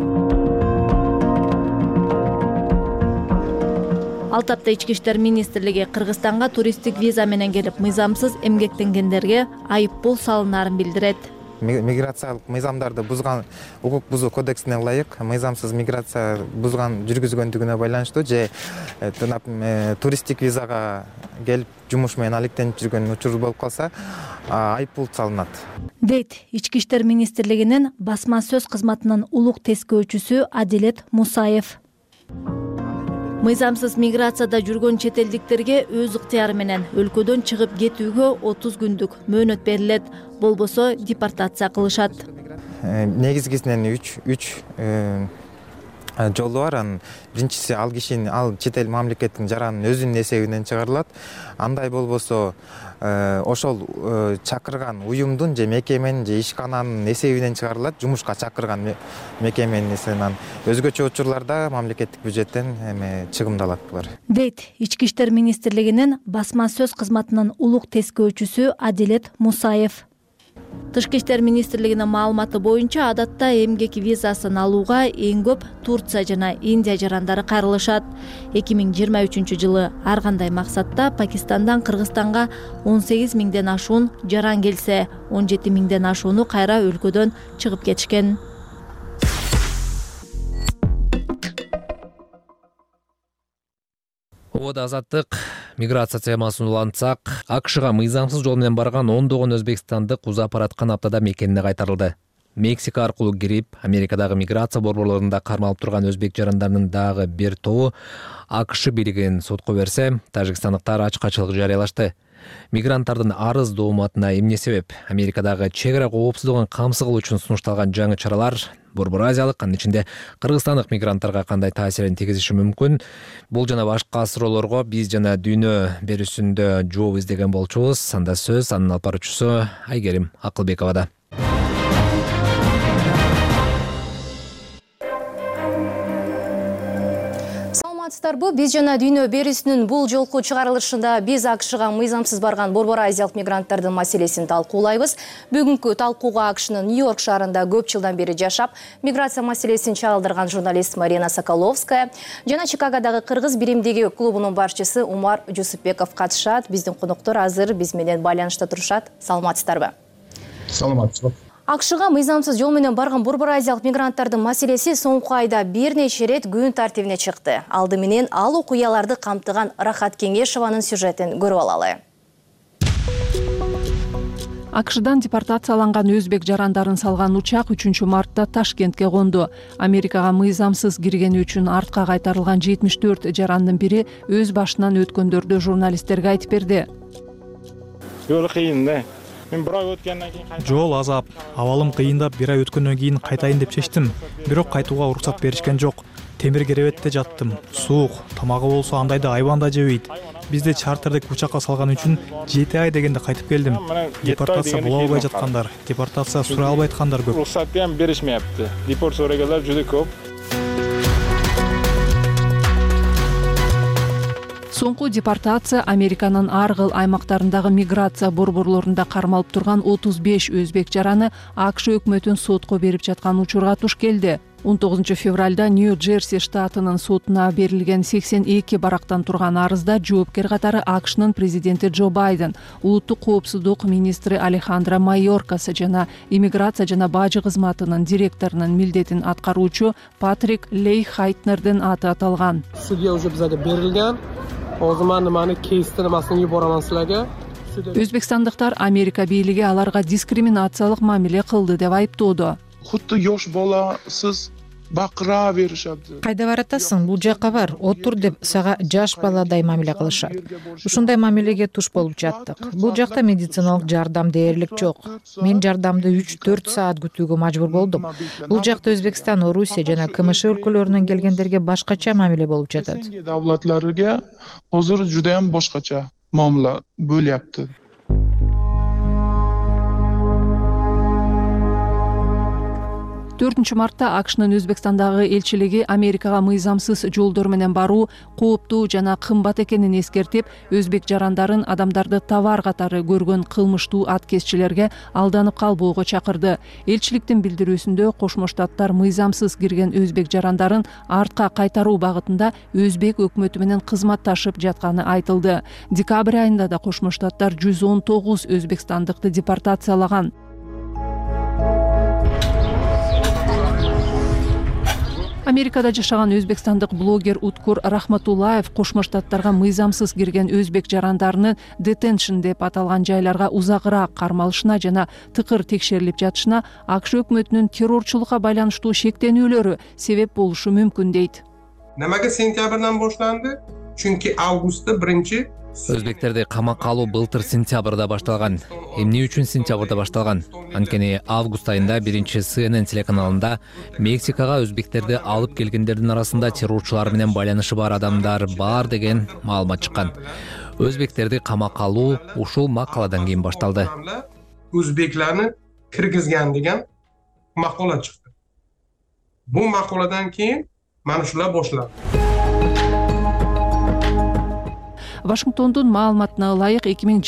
Ал тапта ички иштер министрлиги Кыргызстанга туристтик виза менен келип, мыйзамсыз эмгектенгендерге айыппул салынарын билдирет. Миграциялык мыйзамдарды бузган, укук бузуу кодексине ылайык мыйзамсыз миграция бузган жүргүзгөндүгүнө байланыштуу же туристтик визага келип жумуш менен алектенип жүргөн учур болуп калса, айыппул салынат, дейт Ички иштер министрлигинин басма сөз кызматынын улук тескөөчүсү Адилет Мусаев. Мыйзамсыз миграцияда жүргөн чет элдиктерге өз ыктыяры менен өлкөдөн чыгып кетүүгө 30 күндүк мөөнөт берилет, болбосо депортация кылышат. Негизгисинен 3 жолу бар. Анын биринчиси ал кишинин, ал чет эл мамлекеттин жаранын өзүнүн эсебинен чыгарылат. Андай болбосо ошол чакырган уюмдун же мекеменин же ишкананын эсебинен чыгарылат, жумушка чакырган мекеменин эсебинен. Өзгөчө учурларда мамлекеттик бюджеттен чыгымдалат булар. Дейт Ички иштер министрлигинин басма сөз кызматынын улук тескөөчүсү Адилет Мусаев. Тышкы иштер министрлигинин маалыматы боюнча адатта эмгек визасын алууга эң көп Турция жана Индия жарандары кайрылышат. 2023 жылы ар кандай максатта Пакистандан Кыргызстанга 18 миңден ашуун жаран келсе, 17 миңден ашууну кайра өлкөдөн чыгып кетишкен. Обода азаттык миграция темасын улантсак, АКШга мыйзамсыз жол менен барган ондогон өзбекстандык узап бараткан аптада мекенине кайтарылды. Мексика аркылуу кирип, Америкадагы миграция борборлорунда кармалып турган өзбек жарандарынын дагы бир тобу АКШ бийлигин сотко берсе, тажикстандыктар ачкачылык жарыялашты. Мигранттардын арыз дооматына эмне себеп? Америкадагы чек ара коопсуздугун камсыз кылуу үчүн сунушталган жаңы чаралар Борбор Азиялык, анын ичинде кыргызстандык мигранттарга кандай таасирин тийгизиши мүмкүн? Бул жана башка суроолорго биз жана дүйнө берүүсүндө жооп издеген болчубуз. Анда сөз анын алып баруучусу Айгерим Акылбековада. Биз жана дүйнө берүүсүнүн бул жолку чыгарылышында биз АКШга мыйзамсыз барган Борбор Азиялык мигранттардын маселесин талкуулайбыз. Бүгүнкү талкууга АКШнын Нью-Йорк шаарында көп жылдан бери жашап, миграция маселесин чагылдырган журналист Марина Соколовская жана Чикагодагы кыргыз биримдиги клубунун башчысы Умар Жусупбеков катышат. Биздин коноктор азыр биз менен байланышта турушат. Саламатсыздарбы? Саламатсызбы. АКШга мыйзамсыз жол менен барган Борбор Азиялык мигранттардын маселеси соңку айда бир нече ирет күн тартибине чыкты. Алды менен ал окуяларды камтыган Рахат Кеңешованын сюжетин көрүп алалы. АКШдан депортацияланган өзбек жарандарын салган учак 3 мартта Ташкентке конду. Америкага мыйзамсыз киргени үчүн артка кайтарылган 74 жарандын бири өз башынан өткөндөрдү журналисттерге айтып берди. Жол кыйын да. Жол азап, абалым кыйындап, бир ай өткөндөн кийин кайтайын деп чечтим. Бирок кайтууга уруксат беришкен жок. Темир керебетте жаттым. Суук, тамагы болсо андайды айбан да жебейт. Бизди чартердик учакка салган үчүн 7 ай дегенде кайтып келдим. Депортация боло албай жаткандар, депортация сурай албай аткандар көп. Уруксатты ham беришмепти. Депорт сурагандар juda көп. Соңку депортация Американын ар кыл аймактарындагы миграция борборлорунда кармалып турган 35 өзбек жараны АКШ өкмөтүн сотко берип жаткан учурга туш келди. 19 февралда Нью-Джерси штатынын сотуна берилген 82 барактан турган арызда жоопкер катары АКШнын президенти Джо Байден, улуттук коопсуздук министри Алехандро Майоркас жана иммиграция жана бажы кызматынын директорунун милдетин аткаруучу Патрик Лейхайтнердин аты аталган. Судья уже бизге берилген. O zaman nimani kestirmasini yuboraman sizlarga. Өзбекстандыктар Америка бийлиги аларга дискриминациялык мамиле кылды деп айыптоодо. Xuddi yosh bola siz бакыра беришет. Кайда баратасың? Бул жакка бар, отур деп сага жаш баладай мамиле кылышат. Ушундай мамилеге туш болуп жаттык. Бул жакта медициналык жардам дээрлик жок. Мен жардамды 3-4 саат күтүүгө мажбур болдум. Бул жакта Өзбекстан, Орусия жана КМШ өлкөлөрүнөн келгендерге башкача мамиле болуп жатат. Давлатларга азыр juda ham boshqacha muomala bo'lyapti. 4 мартта АКШнын Өзбекстандагы элчилиги Америкага мыйзамсыз жолдор менен баруу кооптуу жана кымбат экенин эскертип, өзбек жарандарын адамдарды товар катары көргөн кылмыштуу аткезчилерге алданып калбоого чакырды. Элчиликтин билдирүүсүндө Кошмо Штаттар мыйзамсыз кирген өзбек жарандарын артка кайтаруу багытында өзбек өкмөтү менен кызматташып жатканы айтылды. Декабрь айында да Кошмо Штаттар 119 өзбекстандыкты депортациялаган. Америкада жашаган өзбекстандык блогер Уткур Рахматуллаев Кошмо Штаттарга мыйзамсыз кирген өзбек жарандарынын детеншн деп аталган жайларга узагыраак кармалышына жана тыкыр текшерилип жатышына АКШ өкмөтүнүн террорчулукка байланыштуу шектенүүлөрү себеп болушу мүмкүн дейт. Nimaga sentyabrdan boshlandi? Chunki avgustda birinchi Өзбектерди камакка алуу былтыр сентябрда башталган. Эмне үчүн сентябрда башталган? Анткени август айында биринчи CNN телеканалында Мексикага өзбектерди алып келгендердин арасында террорчулар менен байланышы бар адамдар бар деген маалымат чыккан. Өзбектерди камакка алуу ушул макаладан кийин башталды. O'zbeklarni kirgizgan degan maqola chiqdi. Bu maqoladan keyin mana shular boshlandi. Вашингтондун маалыматына ылайык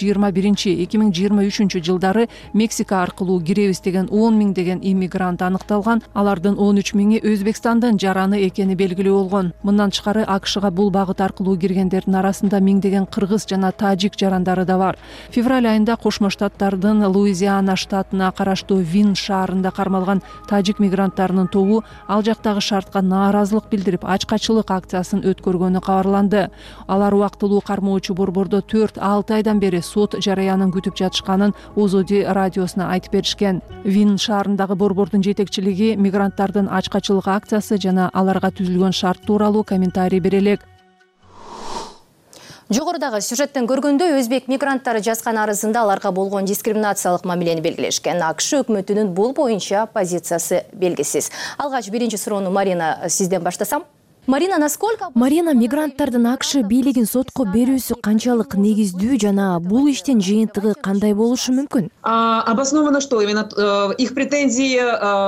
2021-2023 жылдары Мексика аркылуу киребиз деген 10 миңдеген иммигрант аныкталган. Алардын 13 миңи Өзбекстандын жараны экени белгилүү болгон. Мындан тышкары АКШга бул багыт аркылуу киргендердин арасында миңдеген кыргыз жана тажик жарандары да бар. Февраль айында Кошмо Штаттардын Луизиана штатына караштуу Вин шаарында кармалган тажик мигранттарынын тобу ал жактагы шартка нааразылык билдирип, ачкачылык акциясын өткөргөнү кабарланды. Алар убактылуу борбордо 4-6 айдан бери сот жараянын күтүп жатышканын Озоди радиосуна айтып беришкен. Вин шаарындагы борбордун жетекчилиги мигранттардын ачкачылык акциясы жана аларга түзүлгөн шарт тууралуу комментарий бере элек. Жогорудагы сюжеттен көргөндөй өзбек мигранттары жазган арызында аларга болгон дискриминациялык мамилени белгилешкен. АКШ өкмөтүнүн бул боюнча позициясы белгисиз. Алгач биринчи суроону Марина сизден баштасам. Марина, мигранттардын АКШ бийлигин сотко берүүсү канчалык негиздүү жана бул иштин жыйынтыгы кандай болушу мүмкүн? Обосновано что? Именно их претензии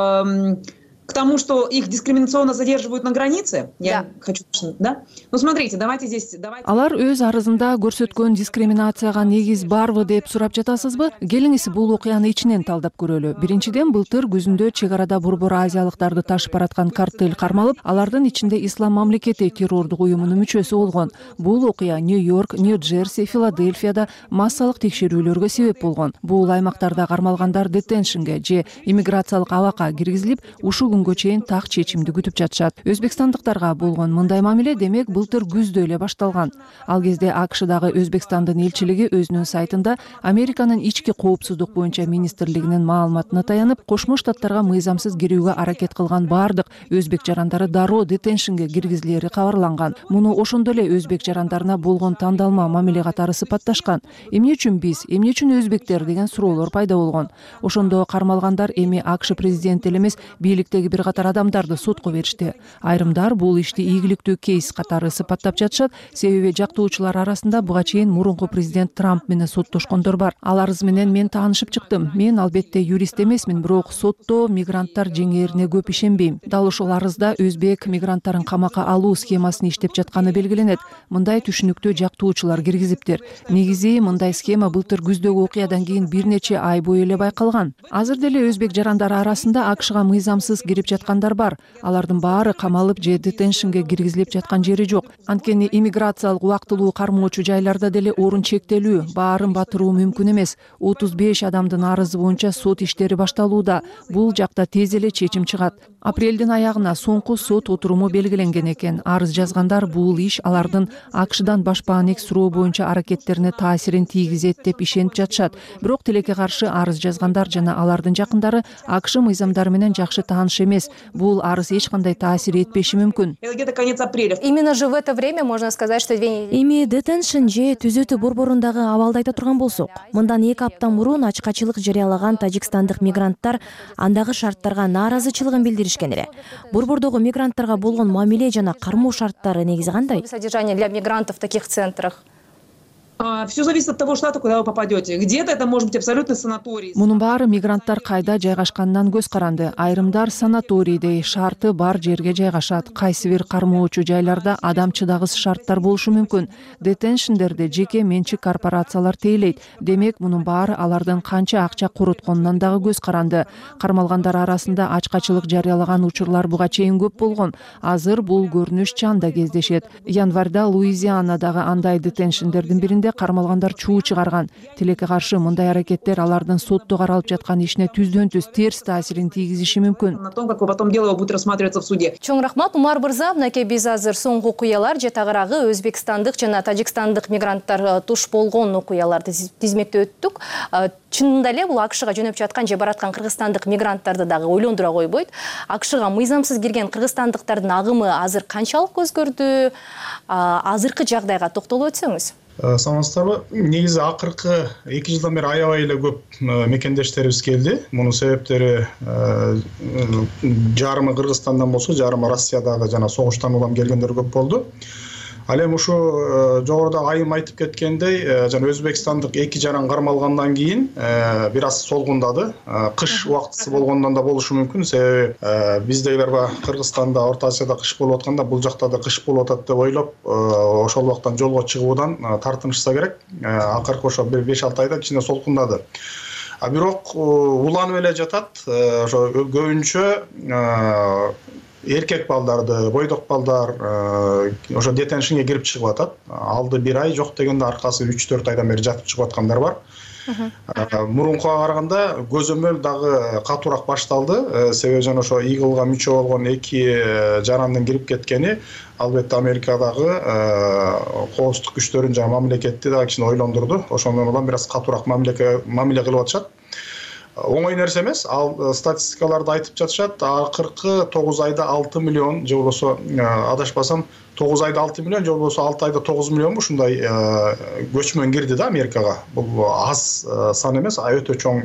к тому, что их дискриминационно задерживают на границе? Я хочу, да? Ну, смотрите, давайте здесь... Алар өз арызында көрсөткөн дискриминацияга негиз барбы деп сурап жатасызбы? Келиңиз бул окуяны ичинен талдап көрөлү. Биринчиден, былтыр күзүндө чек арада борбор азиялыктарды ташып бараткан картель кармалып, алардын ичинде Ислам мамлекети террордук уюмунун мүчөсү болгон. Бул окуя Нью-Йорк, Нью-Джерси, Филадельфияда массалык текшерүүлөргө себеп болгон. Бул аймактарда кармалгандар детеншнге же иммиграциялык абакка киргизилип, ушул күнгө чейин так чечимди күтүп жатышат. Өзбекстандыктарга болгон мындай мамиле демек былтыр күздө эле башталган. Ал кезде АКШдагы Өзбекстандын элчилиги өзүнүн сайтында Американын ички коопсуздук боюнча министрлигинин маалыматына таянып, Кошмо Штаттарга мыйзамсыз кирүүгө аракет кылган бардык өзбек жарандары дароо детеншнге киргизилери кабарланган. Муну ошондо эле өзбек жарандарына болгон тандалма мамиле катары сыпатташкан. Эмне үчүн биз, эмне үчүн өзбектер деген суроолор пайда болгон. Ошондо кармалгандар эми АКШ президенти эле эмес, бийликтеги бир катар адамдарды сотко беришти. Айрымдар бул ишти ийгиликтүү кейс катары сыпаттап жатышат, себеби жактоочулар арасында буга чейин мурунку президент Трамп менен соттошкондор бар. Ал арыз менен мен таанышып чыктым. Мен албетте юрист эмесмин, бирок сотто мигранттар жеңээрине көп ишенбейм. Дал ошол арызда өзбек мигранттарын камакка алуу схемасын иштеп жатканы белгиленет. Мындай түшүнүктүү жактоочулар киргизиптир. Негизи мындай схема былтыр күздөгү окуядан кийин бир нече ай бою эле байкалган. Азыр деле өзбек жарандары арасында АКШга мыйзамсыз кирип жаткандар бар. Алардын баары камалып же детеншнге киргизилип жаткан жери жок. Анткени иммиграциялык убактылуу кармоочу жайларда деле орун чектелүү, баарын батыруу мүмкүн эмес. 35 адамдын арызы боюнча сот иштери башталууда. Бул жакта тез эле чечим чыгат. Апрелдин аягына соңку сот отуруму белгиленген экен. Арыз жазгандар бул иш алардын АКШдан башпаан экс-суроо боюнча аракеттерине таасирин тийгизет деп ишенип жатышат. Бирок тилекке каршы арыз жазгандар жана алардын жакындары АКШ мыйзамдары менен жакшы тааныш эмес. Бул арыз эч кандай таасир этпеши мүмкүн. Именно же в это время можно сказать, что эми детеншн же түзөтүү борборундагы абалды айта турган болсок, мындан 2 апта мурун ачкачылык жарыялаган тажикстандык мигранттар андагы шарттарга нааразычылыгын билдиришкен эле. Борбордогу мигранттарга болгон мамиле жана кармоо шарттары негизи кандай? Содержание для мигрантов в таких центрах. Все зависит от того штата, куда вы попадете. Где-то это может быть абсолютно санаторий. Мунун баары мигранттар кайда жайгашканынан көз каранды. Айрымдар санаторийдей шарты бар жерге жайгашат. Кайсы бир кармоочу жайларда адам чыдагыс шарттар болушу мүмкүн. Детеншндерде жеке менчик корпорациялар тейлейт. Демек мунун баары алардын канча акча коротконунан дагы көз каранды. Кармалгандар арасында ачкачылык жарыялаган учурлар буга чейин көп болгон. Азыр бул көрүнүш чанда кездешет. Январда Луизианадагы андай детеншндердин биринде негизинде кармалгандар чуу чыгарган. Тилекке каршы мындай аракеттер алардын сотто каралып жаткан ишине түздөн түз терс таасирин тийгизиши мүмкүн. На том, как потом дело будет рассматриваться в суде. Чоң рахмат, Умар Мырза. Мынакей биз азыр соңку окуялар же тагыраагы өзбекстандык жана тажикстандык мигранттар туш болгон окуяларды тизмектеп өттүк. Чынында эле бул АКШга жөнөп жаткан же бараткан кыргызстандык мигранттарды дагы ойлондура койбойт. АКШга мыйзамсыз кирген кыргызстандыктардын агымы азыр канчалык өзгөрдү? Азыркы жагдайга токтолуп өтсөңүз. Саламатсыздарбы? Негизи акыркы 2 жылдан бери аябай эле көп мекендештерибиз келди. Мунун себептери жарымы Кыргызстандан болсо, жарымы Россиядагы жана согуштан улам келгендер көп болду. Ал эми ушу жогоруда айым айтып кеткендей, жана өзбекстандык 2 жаран кармалгандан кийин бир аз солгундады. Кыш убактысы болгондон да болушу мүмкүн. Себеби биздегилер Кыргызстанда, Орто Азияда кыш болуп атканда, бул жакта да кыш болуп атат деп ойлоп, ошол убактан жолго чыгуудан тартынышса керек. Акыркы ошо 5-6 айда кичине солкундады. Бирок уланып эле жатат. Ошо көбүнчө эркек балдарды, бойдок балдар ошо детеншнге кирип чыгып атат. Алды 1 ай, жок дегенде аркасы 3-4 айдан бери жатып чыгып аткандар бар. Мурункуга караганда көзөмөл дагы катуураак башталды. Себеби жана ошо игылга мүчө болгон 2 жарандын кирип кеткени албетте Америкадагы коопсуздук күчтөрүн жана мамлекетти дагы кичине ойлондурду. Ошондон улам бир аз катуураак мамиле кылып атышат. Оңой нерсе эмес. Ал статистикаларды айтып жатышат. Акыркы 9 айда 6 миллион, же болбосо адашпасам 9 айда 6 миллион, же болбосо 6 айда 9 миллион ушундай көчмөн кирди да Америкага. Бул аз сан эмес, өтө чоң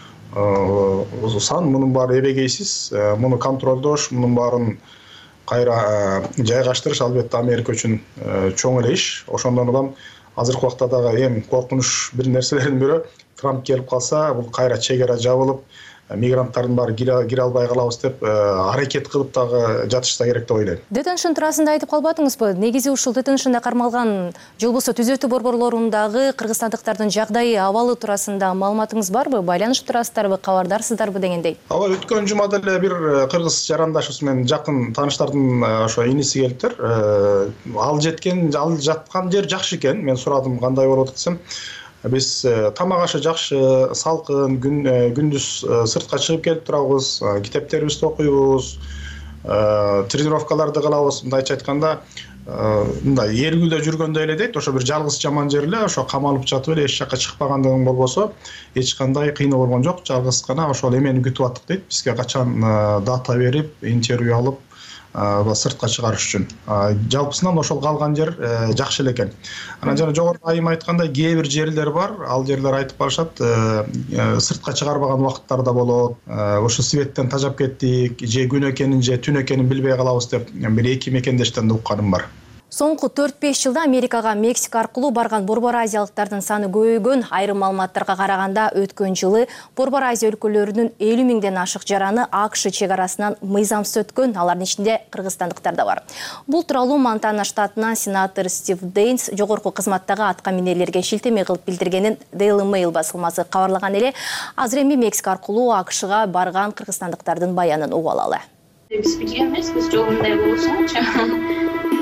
сан. Мунун баары эбегейсиз, муну контролдош, мунун баарын кайра жайгаштырыш албетте Америка үчүн чоң эле иш. Ошондон улам азыркы убакта дагы эң коркунуч бир нерселердин бирөө Трамп келип калса, бул кайра чегара жабылып, мигранттардын баары кире албай калабыз деп аракет кылып дагы жатышса керек деп ойлойм. Детеншн туурасында айтып калбадыңызбы? Негизи ушул детеншнде кармалган же болбосо түзөтүү борборлорундагы кыргызстандыктардын жагдайы, абалы туурасында маалыматыңыз барбы? Байланышып турасыздарбы, кабардарсыздарбы дегендей? Ооба, өткөн жумада эле бир кыргыз жарандашыбыз менен жакын тааныштардын ошо иниси келиптир. Ал жаткан жер жакшы экен. Мен сурадым кандай болуп атат десем, биз тамак ашы жакшы, салкын, күндүз сыртка чыгып келип турабыз, китептерибизди окуйбуз, тренировкаларды кылабыз. Мындайча айтканда, мындай эргүүлдө жүргөндөй эле дейт. Ошо бир жалгыз жаман жер эле, ошо камалып жатып эле эч жакка чыкпагандыгың болбосо, эч кандай кыйноо болгон жок. Жалгыз гана ошол эмени күтүп аттык дейт. Бизге качан дата берип, интервью алып, сыртка чыгарыш үчүн. Жалпысынан ошол калган жер жакшы эле экен. Анан жана жогоруда айым айткандай, кээ бир жерлер бар. Ал жерлер айтып барышат, сыртка чыгарбаган убакыттарда болот. Ошо светтен тажап кеттик, же күн экенин же түн экенин билбей калабыз деп бир 2 мекендештен да укканым бар. Соңку 4-5 жылда Америкага Мексика аркылуу барган Борбор Азиялыктардын саны көбөйгөн. Айрым маалыматтарга караганда өткөн жылы Борбор Азия өлкөлөрүнүн 50 миңден ашык жараны АКШ чегарасынан мыйзамсыз өткөн. Алардын ичинде кыргызстандыктар да бар. Бул тууралуу Монтана штатынан сенатор Стив Дейнс жогорку кызматтагы аткаминерлерге шилтеме кылып билдиргенин Daily Mail басылмасы кабарлаган эле. Азыр эми Мексика аркылуу АКШга барган кыргызстандыктардын баянын угуп алалы. Биз билген эмеспиз, жолундай болсончу.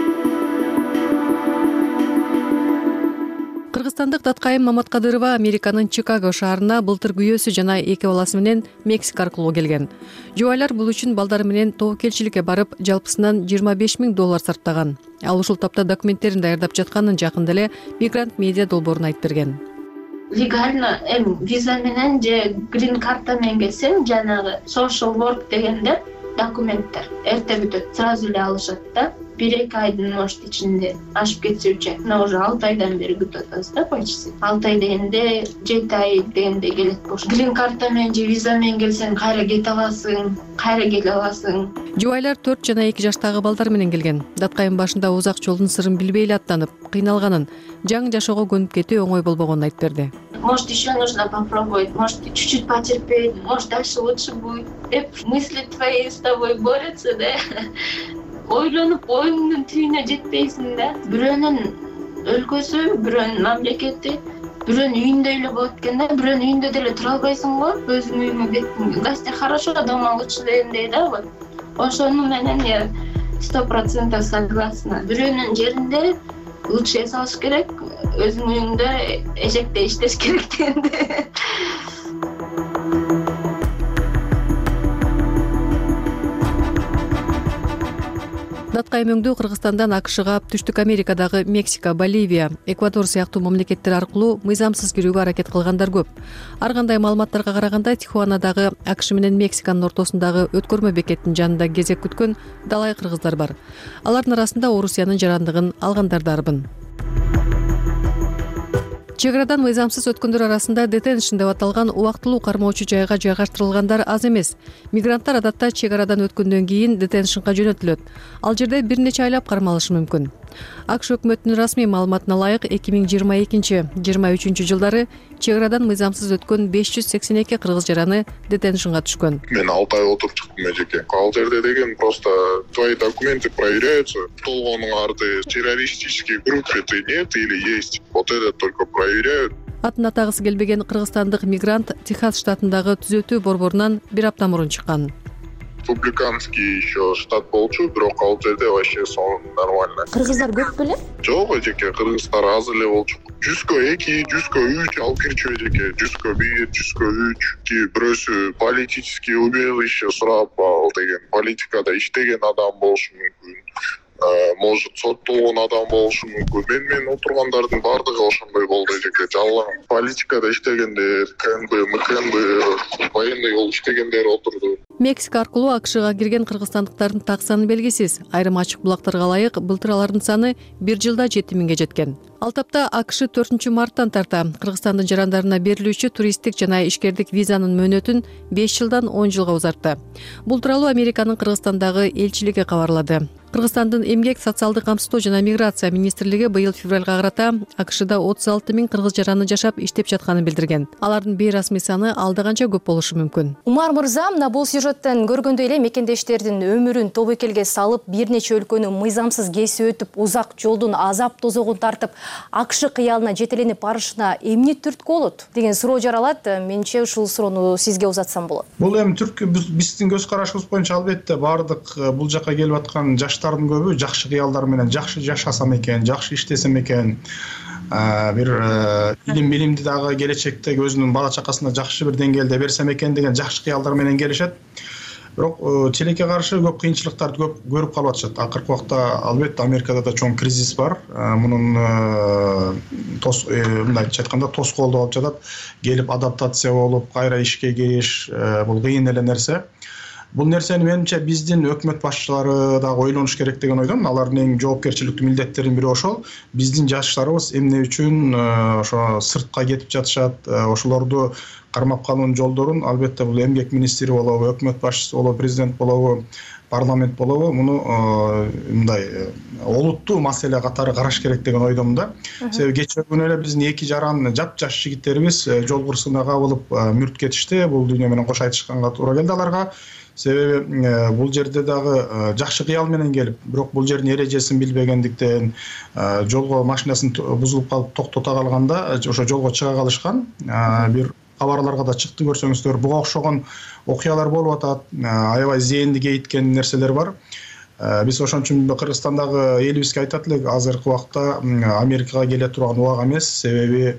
Кыргызстандык Таткайым Маматкадырова Американын Чикаго шаарына былтыр күйөөсү жана 2 баласы менен Мексика аркылуу келген. Жубайлар бул үчүн балдары менен тобокелчиликке барып, жалпысынан $25 000 сарптаган. Ал ушул тапта документтерин даярдап жатканын жакында эле Мигрант медиа долбооруна айтып берген. Легально виза менен же грин карта менен келсем, жанагы social work дегендер документтер эрте бүтөт, сразу эле алышат да. 1-2 айдын может ичинде ашып кетсе үчүн. Мына уже 6 айдан бери күтүп атабыз да почти. 6 ай дегенде 7 ай дегенде келет болуш. Грин карта менен же виза менен келсең, кайра кете аласың, кайра келе аласың. Жубайлар 4 жана 2 жаштагы балдар менен келген. Таткайым башында узак жолдун сырын билбей эле аттанып, кыйналганын, жаңы жашоого көнүп кетүү оңой болбогонун айтып берди. Может, еще нужно попробовать, может, чуть-чуть потерпеть, может, дальше лучше будет. Мысли твои с тобой борются, да? Ойлонуп, оюңдун түйүнө жетпейсиң да. Бирөөнүн өлкөсү, бирөөнүн мамлекети, бирөөнүн үйүндө эле болот экен да, бирөөнүн үйүндө деле тура албайсың го, өзүңүн үйүңө кеттиң. Гостя хорошо, дома лучше дегендей да, вот. Ошону менен я 100% согласна. Бирөөнүн жеринде лучше жасалыш керек, өзүңүн үйүңдө эшекте иштеш керек дегенде. датка эмөңдүү Кыргызстандан АКШга, Түштүк Америкадагы Мексика, Боливия, Эквадор сыяктуу мамлекеттер аркылуу мыйзамсыз кирүүгө аракет кылгандар көп. Ар кандай маалыматтарга караганда, Тихуанадагы АКШ менен Мексиканын ортосундагы өткөрмө бекеттин жанында кезек күткөн далай кыргыздар бар. Алардын арасында Орусиянын жарандыгын алгандар да арбын. Чек арадан мыйзамсыз өткөндөр арасында детеншн деп аталган убактылуу кармоочу жайга жайгаштырылгандар аз эмес. Мигранттар адатта чек арадан өткөндөн кийин детеншнга жөнөтүлөт. Ал жерде бир нече айлап кармалышы мүмкүн. АКШ өкмөтүнүн расмий маалыматына ылайык 2022-23 жылдары чек арадан мыйзамсыз өткөн 582 кыргыз жараны детеншнга түшкөн. Мен 6 ай отуруп чыктым эжеке. Ал жерде деген просто твои документы проверяются. Толгонуң арды террористические группы ты нет или есть. Вот это только проверяют. Атын атагысы келбеген кыргызстандык мигрант Техас штатындагы түзөтүү борборунан бир апта мурун чыккан. Республиканский еще штат болчу, бирок ал жерде вообще сон нормально. Кыргыздар көп беле? Жок эжеке, кыргыздар аз эле болчу. 100-2, 100-3 алып кирчү эжеке, 100-1, 100-3. Бирөөсү политический убежище сурап ал деген, политикада иштеген адам болушу мүмкүн. Может, соттолгон адам болушу мүмкүн. Мен отургандардын бардыгы ошондой болду эжеке. Жалаң политикада иштегендер, КНБ, МКНБ, военный болуп иштегендер отурду. Мексика аркылуу АКШга кирген кыргызстандыктардын так саны белгисиз. Айрым ачык булактарга ылайык былтыр алардын саны 1 жылда 7000ге жеткен. Ал тапта АКШ 4 марттан тарта Кыргызстандын жарандарына берилүүчү туристтик жана ишкердик визанын мөөнөтүн 5 жылдан 10 жылга узартты. Бул тууралуу Американын Кыргызстандагы элчилиги кабарлады. Кыргызстандын эмгек, социалдык камсыздоо жана миграция министрлиги быйыл февралга карата АКШда 36 000 кыргыз жараны жашап иштеп жатканын билдирген. Алардын бейрасмий саны алда канча көп болушу мүмкүн. Умар мырза, мына бул сюжеттен көргөндөй эле мекендештердин өмүрүн тобокелге салып, бир нече өлкөнү мыйзамсыз кесип өтүп, узак жолдун азап тозогун тартып, АКШ кыялына жетеленип барышына эмне түрткү болот деген суроо жаралат. Менче ушул суроону сизге узатсам болот. Бул эми түрткү биздин көз карашыбыз боюнча албетте бардык бул жака келип аткан жаштардын көбү жакшы кыялдар менен жакшы жашасам экен, жакшы иштесем экен, бир билимди дагы келечекте өзүнүн бала чакасына жакшы бир деңгээлде берсем экен деген жакшы кыялдар менен келишет. Бирок тилекке каршы көп кыйынчылыктарды көп көрүп калып атышат. Акыркы убакта албетте Америкада да чоң кризис бар. Мунун мындайча айтканда тоскоолдуп алып жатат. Келип адаптация болуп, кайра ишке кириш бул кыйын эле нерсе. Бул нерсени менимче биздин өкмөт башчылары дагы ойлонуш керек деген ойдомун. Алардын эң жоопкерчиликтүү милдеттеринин бири ошол. Биздин жаштарыбыз эмне үчүн ошо сыртка кетип жатышат, ошолорду кармап калуунун жолдорун албетте бул эмгек министри болобу, өкмөт башчысы болобу, президент болобу, парламент болобу муну мындай олуттуу маселе катары караш керек деген ойдомун да. Себеби кечээ күнү эле биздин 2 жаран жапжаш жигиттерибиз жол кырсыгына кабылып мүрт кетишти. Бул дүйнө менен кош айтышканга туура келди аларга. Себеби бул жерде дагы жакшы кыял менен келип, бирок бул жердин эрежесин билбегендиктен жолго машинасын бузулуп калып токтото калганда ошо жолго чыга калышкан. Бир кабарларга да чыкты, көрсөңүздөр, буга окшогон окуялар болуп атат. Аябай зээнди кейиткен нерселер бар. Биз ошон үчүн Кыргызстандагы элибизге айтат элек, азыркы убакта Америкага келе турган убак эмес. Себеби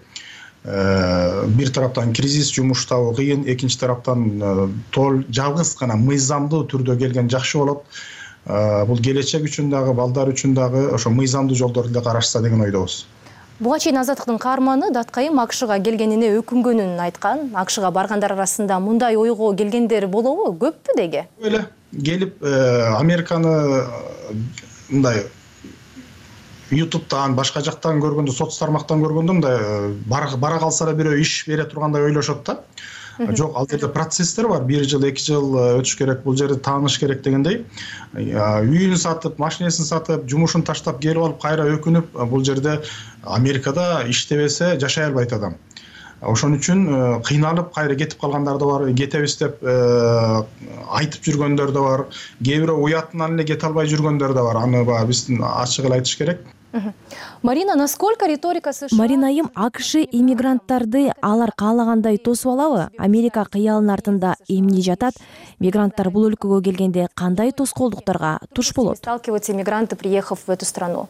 бир тараптан кризис, жумуш табуу кыйын, экинчи тараптан жалгыз гана мыйзамдуу түрдө келген жакшы болот. Бул келечек үчүн дагы, балдар үчүн дагы ошо мыйзамдуу жолдорду эле карашса деген ойдобуз. Буга чейин Азаттыктын каарманы Даткайым АКШга келгенине өкүнгөнүн айткан. АКШга баргандар арасында мындай ойго келгендер болобу? Көппү деге? Эле келип Американы мындай YouTube'тан, башка жактан көргөндө, соц тармактан көргөндө мындай бара калса да бирөө иш бере тургандай ойлошот да. Жок, ал жерде процесстер бар. 1 жыл, 2 жыл өтүш керек, бул жерде тааныш керек дегендей. Үйүн сатып, машинесин сатып, жумушун таштап келип алып, кайра өкүнүп, бул жерде Америкада иштебесе жашай албайт адам. Ошон үчүн кыйналып кайра кетип калгандар да бар, кетебиз деп айтып жүргөндөр да бар. Кээ бирөө уятынан эле кете албай жүргөндөр да бар. Аны биздин ачык эле айтыш керек. Марина, насколько риторика США... Маринайым, АКШ иммигранттарды алар каалагандай тосуп алабы? Америка кыялынын артында эмне жатат? Мигранттар бул өлкөгө келгенде кандай тоскоолдуктарга туш болот? Сталкиваются мигранты, приехав в эту страну?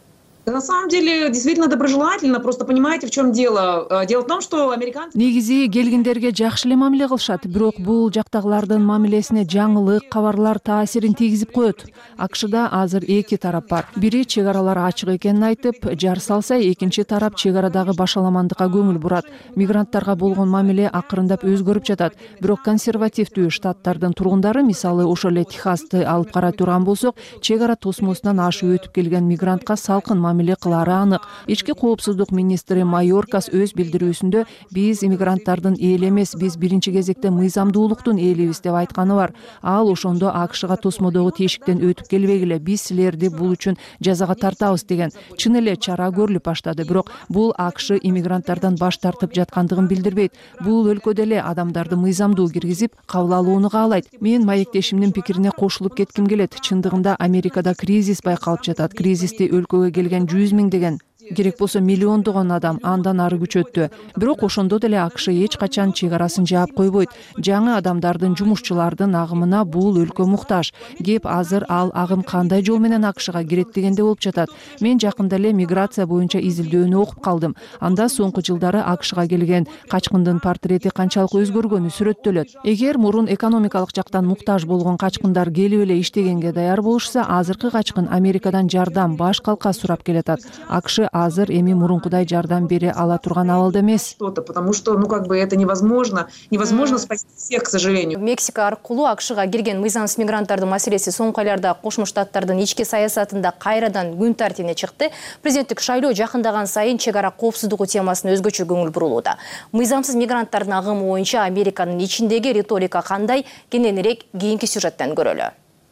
На самом деле, действительно доброжелательно, просто понимаете, в чем дело? Дело в том, что американцы... Негизи келгендерге жакшы эле мамиле кылышат, бирок бул жактагылардын мамилесине жаңылык, кабарлар таасирин тийгизип коет. АКШда азыр эки тарап бар. Бири чек аралар ачык экенин айтып, жар салса, экинчи тарап чек арадагы башаламандыкка көңүл бурат. Мигранттарга болгон мамиле акырындап өзгөрүп жатат. Бирок консервативдүү штаттардын тургундары, мисалы ошол эле Техасты алып карай турган болсок, чек ара тосмосунан ашып өтүп келген мигрантка салкын мамиле кылары анык. Ички коопсуздук министри Майоркас өз билдирүүсүндө биз иммигранттардын эли эмес, биз биринчи кезекте мыйзамдуулуктун элибиз деп айтканы бар. Ал ошондо АКШга тосмодогу тешиктен өтүп келбегиле, биз силерди бул үчүн жазага тартабыз деген. Чын эле чара көрүлүп баштады, бирок бул АКШ иммигранттардан баш тартып жаткандыгын билдирбейт. Бул өлкөдө эле адамдарды мыйзамдуу киргизип, кабыл алууну каалайт. Мен маектешимдин пикирине кошулуп кетким келет. Чындыгында Америкада кризис байкалып жатат. Кризисти өлкөгө келген 100 миңдеген, керек болсо миллиондогон адам андан ары күчөттү. Бирок ошондо деле АКШ эч качан чек арасын жаап койбойт. Жаңы адамдардын, жумушчулардын агымына бул өлкө муктаж. Кеп азыр ал агым кандай жол менен АКШга кирет дегенде болуп жатат. Мен жакында эле миграция боюнча изилдөөнү окуп калдым. Анда соңку жылдары АКШга келген качкындын портрети канчалык өзгөргөнү сүрөттөлөт. Эгер мурун экономикалык жактан муктаж болгон качкындар келип эле иштегенге даяр болушса, азыркы качкын Америкадан жардам, баш калка сурап келатат. АКШ азыр эми мурункудай жардам бере ала турган абалда эмес. Потому что, это невозможно спасти всех, к сожалению. Мексика аркылуу АКШга кирген мыйзамсыз мигранттардын маселеси соңку айларда Кошмо Штаттардын ички саясатында кайрадан күн тартибине чыкты. Президенттик шайлоо жакындаган сайын чек ара коопсуздугу темасына өзгөчө көңүл бурулууда. Мыйзамсыз мигранттардын агымы боюнча Американын ичиндеги риторика кандай? Кененирээк кийинки сюжеттен көрөлү.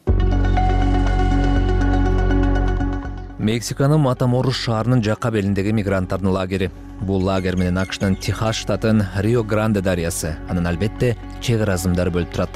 Мексиканын Матаморус шаарынын жакка белиндеги мигранттардын лагери. Бул лагерь менен АКШтын Техас штатын Рио Гранде дарыясы. Анын албетте чек ара азымдары бөлүп турат.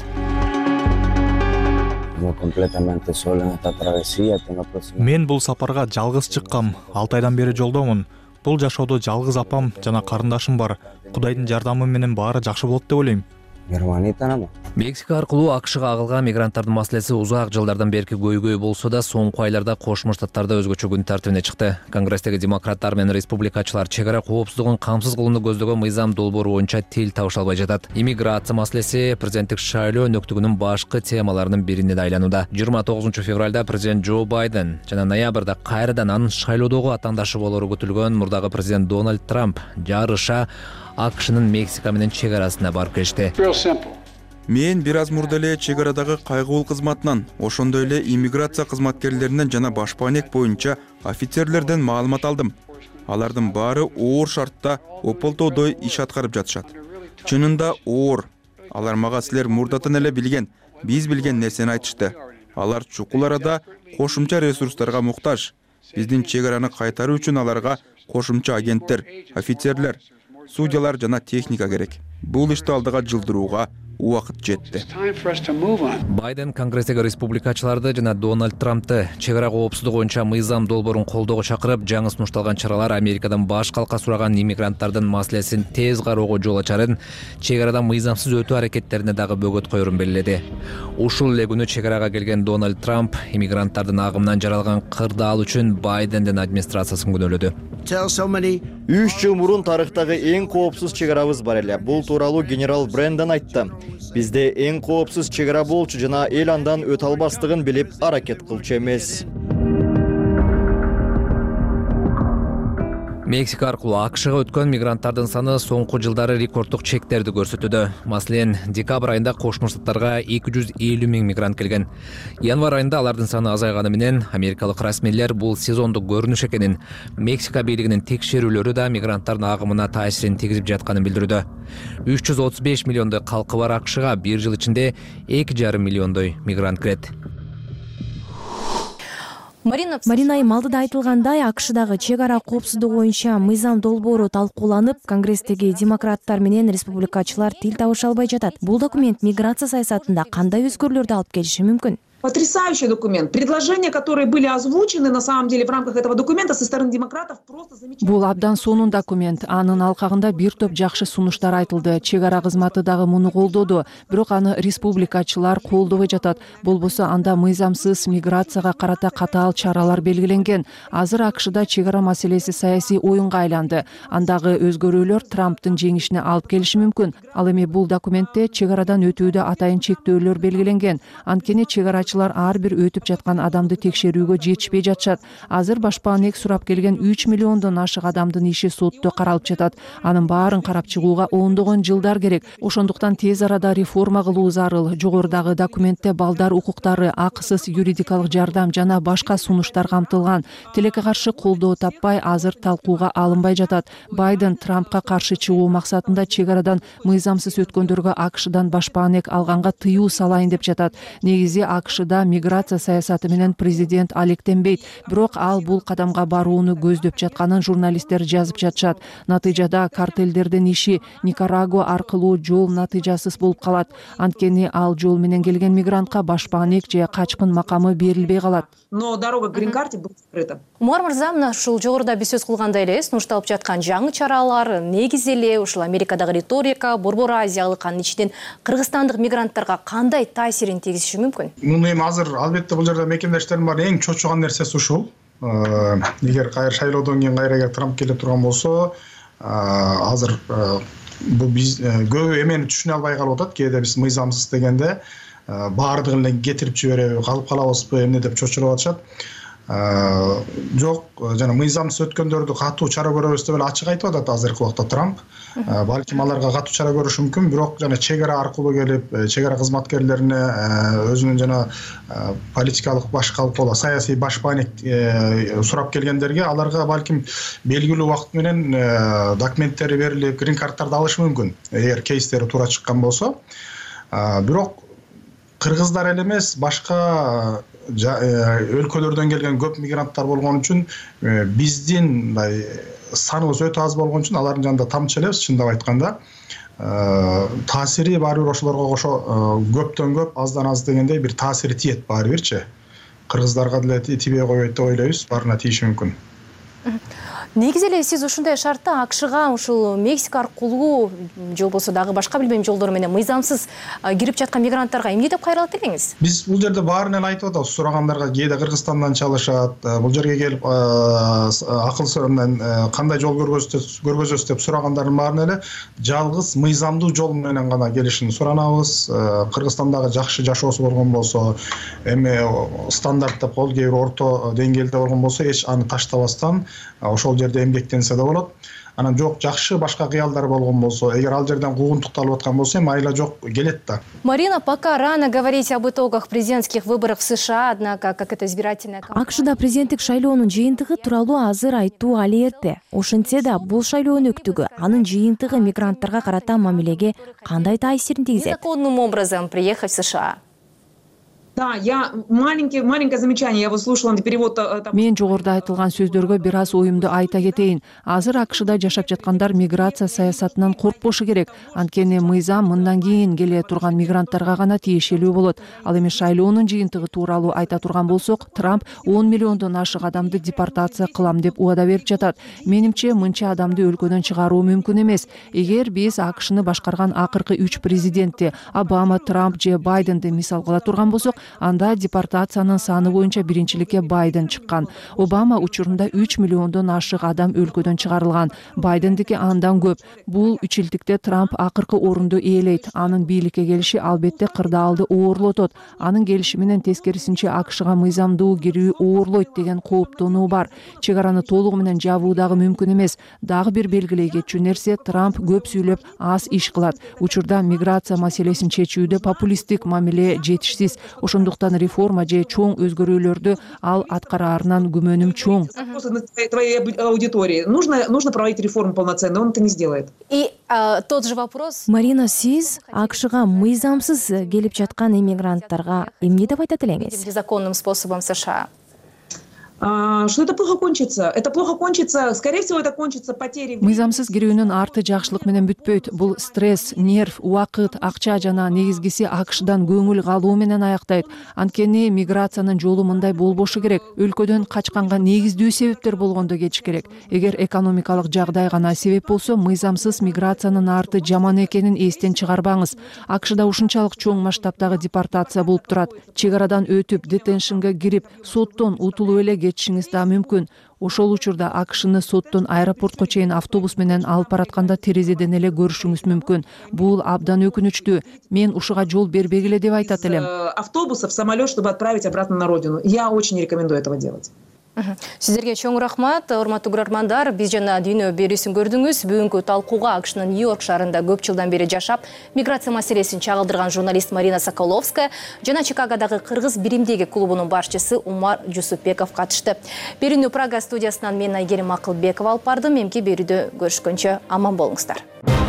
Мен бул сапарга жалгыз чыккам. 6 айдан бери жолдомун. Бул жашоодо жалгыз апам жана карындашым бар. Кудайдын жардамы менен баары жакшы болот деп ойлойм. Мексика аркылуу АКШга агылган мигранттардын маселеси узак жылдардан берки көйгөй болсо да, соңку айларда Кошмо Штаттарда өзгөчө күн тартибине чыкты. Конгресстеги демократтар менен республикачылар чек ара коопсуздугун камсыз кылууну көздөгөн мыйзам долбоору боюнча тил табыша албай жатат. Иммиграция маселеси президенттик шайлоо өнөктүгүнүн башкы темаларынын бирине да айланууда. 29 февралда президент Джо Байден жана ноябрда кайрадан анын шайлоодогу атаандашы болору күтүлгөн мурдагы президент Дональд Трамп жарыша АКШнын Мексика менен чек арасына барып келишти. Мен бир аз мурда эле чек арадагы кайгылуу кызматынан, ошондой эле иммиграция кызматкерлеринен жана башпаанек боюнча офицерлерден маалымат алдым. Алардын баары оор шартта ополтоодой иш аткарып жатышат. Чынында оор. Алар мага силер мурдатан эле билген, биз билген нерсени айтышты. Алар чукул арада кошумча ресурстарга муктаж. Биздин чек араны кайтаруу үчүн аларга кошумча агенттер, офицерлер, судьялар жана техника керек. Бул ишти алдыга жылдырууга убакыт жетти. Байден Конгресстеги республикачыларды жана Дональд Трампты чек ара коопсуздугу боюнча мыйзам долбоорун колдоого чакырып, жаңы сунушталган чаралар Америкадан баш калка сураган иммигранттардын маселесин тез кароого жол ачарын, чек арадан мыйзамсыз өтүү аракеттерине дагы бөгөт коерун белгиледи. Ушул эле күнү чек арага келген Дональд Трамп иммигранттардын агымынан жаралган кырдаал үчүн Байдендин администрациясын күнөөлөдү. 3 жыл мурун тарыхтагы эң коопсуз чек арабыз бар эле. Бул тууралуу генерал Брэндон айтты. Бизде эң коопсуз чек ара болчу жана эл андан өтө албастыгын билип аракет кылчу эмес. Мексика аркылуу АКШга өткөн мигранттардын саны соңку жылдары рекорддук чектерди көрсөтүүдө. Маселен, декабрь айында Кошмо Штаттарга 250 миң мигрант келген. Январь айында алардын саны азайганы менен америкалык расмийлер бул сезондук көрүнүш экенин, Мексика бийлигинин текшерүүлөрү да мигранттардын агымына таасирин тийгизип жатканын билдирүүдө. 335 миллиондой калкы бар АКШга бир жыл ичинде 2,5 миллиондой мигрант кирет. Марина Аймалдыда айтылгандай, АКШдагы чек ара коопсуздугу боюнча мыйзам долбоору талкууланып, Конгресстеги демократтар менен республикачылар тил табыша албай жатат. Бул документ миграция саясатында кандай өзгөрүүлөрдү алып келиши мүмкүн? Потрясающий документ. Предложения, которые были озвучены на самом деле в рамках этого документа со стороны демократов, просто замечательно. Бул абдан сонун документ. Анын алкагында бир топ жакшы сунуштар айтылды. Чек ара кызматы дагы муну колдоду. Бирок аны республикачылар колдобой жатат. Болбосо анда мыйзамсыз миграцияга карата катаал чаралар белгиленген. Азыр АКШда чек ара маселеси саясий оюнга айланды. Андагы өзгөрүүлөр Трамптын жеңишине алып келиши мүмкүн. Ал эми бул документте чек арадан өтүүдө атайын чектөөлөр белгиленген. Анткени чек ар бир өтүп жаткан адамды текшерүүгө жетишпей жатышат. Азыр башпаанек сурап келген 3 миллиондон ашык адамдын иши сотто каралып жатат. Анын баарын карап чыгууга ондогон жылдар керек. Ошондуктан тез арада реформа кылуу зарыл. Жогорудагы документте балдар укуктары, акысыз юридикалык жардам жана башка сунуштар камтылган. Тилекке каршы колдоо таппай, азыр талкууга алынбай жатат. Байден Трампка каршы чыгуу максатында чек арадан мыйзамсыз өткөндөргө АКШдан башпаанек алганга тыюу салайын деп жатат. Негизи АКШда миграция саясаты менен президент алектенбейт. Бирок ал бул кадамга барууну көздөп жатканын журналисттер жазып жатышат. Натыйжада картелдердин иши Никарагуа аркылуу жол натыйжасыз болуп калат. Анткени ал жол менен келген мигрантка башпаанек же качкын макамы берилбей калат. Но дорога к грин-карте была закрыта. Умар мырза, мына ушул жогоруда биз сөз кылгандай эле сунушталып жаткан жаңы чаралар негизи эле ушул Америкадагы риторика, Борбор Азиялык, анын ичинен кыргызстандык мигранттарга кандай таасирин тийгизиши мүмкүн? Муну эми азыр албетте бул жерде мекемдештерим бар, эң чочуган нерсеси ушул. Эгер кайра шайлоодон кийин кайра Трамп келе турган болсо, азыр бул биз көбү эмени түшүнө албай калып атат. Кээде биз мыйзамсыз дегенде баардыгын эле кетирип жибереби, калып калабызбы эмне деп чочуруп атышат. Жок, жана мыйзамсыз өткөндөрдү катуу чара көрөбүз деп эле ачык айтып атат азыркы убакта Трамп. Балким аларга катуу чара көрүшү мүмкүн, бирок жана чек ара аркылуу келип, чек ара кызматкерлерине өзүнүн жана политикалык башкалык саясий башпаанек сурап келгендерге аларга балким белгилүү убакыт менен документтери берилип, грин-карттарды алышы мүмкүн, эгер кейстери туура чыккан болсо. Бирок кыргыздар эле эмес, башка өлкөлөрдөн келген көп мигранттар болгон үчүн биздин мындай саныбыз өтө аз болгон үчүн алардын жанында тамчы элебиз, чындап айтканда. Таасири баары бир ошолорго кошо көптөн көп, аздан аз дегендей бир таасири тиет баары бирчи. Кыргыздарга деле тибей койбойт деп ойлойбуз, баарына тийиши мүмкүн. Негизи эле сиз ушундай шартта АКШга ушул Мексика аркылуу же болбосо дагы башка билбейм жолдор менен мыйзамсыз кирип жаткан мигранттарга эмне деп кайрылат элеңиз? Биз бул жерде баарын эле айтып атабыз. Сурагандарга кээде Кыргызстандан чалышат, бул жерге келип акыл менен кандай жол көргөзөсүз деп сурагандардын баарын эле жалгыз мыйзамдуу жол менен гана келишин суранабыз. Кыргызстандагы жакшы жашоосу болгон болсо, эми стандарт деп кол кээ бир орто деңгээлде болгон болсо, эч аны таштабастан ошол жерде эмгектенсе да болот. Анан жок, жакшы башка кыялдар болгон болсо, эгер ал жерден куугунтукталып аткан болсо, майла жок, келет да. Марина, пока рано говорить об итогах президентских выборов в США, однако, как это избирательная кампания... АКШда президенттик шайлоонун жыйынтыгы тууралуу азыр айтуу али эрте. Ошентсе да, бул шайлоонун өктүгү, анын жыйынтыгы мигранттарга карата мамилеге кандай таасирин тийгизет? Незаконным образом приехать в США. Да, я маленькое замечание, я вот слушала перевод. Мен жогоруда айтылган сөздөргө бир аз оюмду айта кетейин. Азыр АКШда жашап жаткандар миграция саясатынан коркпошу керек. Анткени мыйзам мындан кийин келе турган мигранттарга гана тиешелүү болот. Ал эми шайлоонун жыйынтыгы тууралуу айта турган болсок, Трамп 10 миллиондон ашык адамды депортация кылам деп убада берип жатат. Менимче, мынча адамды өлкөдөн чыгаруу мүмкүн эмес. Эгер биз АКШны башкарган акыркы 3 президентти Обама, Трамп же Байденди мисал кыла турган болсок, анда депортациянын саны боюнча биринчиликке Байден чыккан. Обама учурунда 3 миллиондон ашык адам өлкөдөн чыгарылган. Байдендики андан көп. Бул 3 жылдыкте Трамп акыркы орунду ээлейт. Анын бийликке келиши албетте кырдаалды оорлотот. Анын келиши менен тескерисинче АКШга мыйзамдуу кирүү оорлойт деген кооптонуу бар. Чек араны толугу менен жабуу дагы мүмкүн эмес. Дагы бир белгилей кетчү нерсе, Трамп көп сүйлөп, аз иш кылат. Учурда миграция маселесин чечүүдө популисттик мамиле жетишсиз. Ошондуктан реформа же чоң өзгөрүүлөрдү ал аткараарынан күмөнүм чоң. Твоей аудитории. Нужно проводить реформу полноценно, он это не сделает. И тот же вопрос. Марина, сиз АКШга мыйзамсыз келип жаткан иммигранттарга эмне деп айтат элеңиз? Незаконным способом США. что это плохо кончится. Это плохо кончится, скорее всего, это кончится потерей. Мыйзамсыз кирүүнүн арты жакшылык менен бүтпөйт. Бул стресс, нерв, убакыт, акча жана негизгиси АКШдан көңүл калуу менен аяктайт. Анткени миграциянын жолу мындай болбошу керек. Өлкөдөн качканга негиздүү себептер болгондо кетиш керек. Эгер экономикалык жагдай гана себеп болсо, мыйзамсыз миграциянын арты жаман экенин эстен чыгарбаңыз. АКШда ушунчалык чоң масштабтагы депортация болуп турат. Чек арадан өтүп, детеншнга кирип, соттон утулуп эле кетишиңиз да мүмкүн. Ошол учурда АКШны соттон аэропортко чейин автобус менен алып баратканда терезеден эле көрүшүңүз мүмкүн. Бул абдан өкүнүчтүү. Мен ушуга жол бербегиле деп айтат элем. Автобуса в самолет, чтобы отправить обратно на родину. Я очень не рекомендую этого делать. Сиздерге чоң рахмат, урматтуу көрөрмандар. Биз жана дүйнө берүүсүн көрдүңүз. Бүгүнкү талкууга АКШнын Нью-Йорк шаарында көп жылдан бери жашап, миграция маселесин чагылдырган журналист Марина Соколовская жана Чикагодагы кыргыз биримдеги клубунун башчысы Умар Жусупбеков катышты. Берүүнү Прага студиясынан мен Айгерим Акылбекова алып бардым. Эмки берүүдө көрүшкөнчө аман болуңуздар.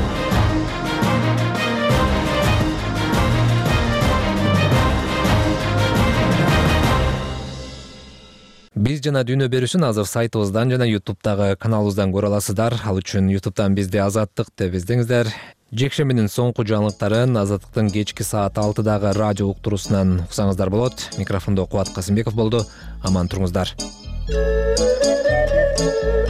Биз жана дүйнө берүүсүн азыр сайтыбыздан жана YouTube'дагы каналыбыздан көрө аласыздар. Ал үчүн YouTube'дан бизди Азаттык деп издеңиздер. Жекшембинин соңку жаңылыктарын Азаттыктын кечки саат 6-дагы радио уктуруусунан уксаңыздар болот. Микрофондо Кубат Касымбеков болду. Аман туруңуздар.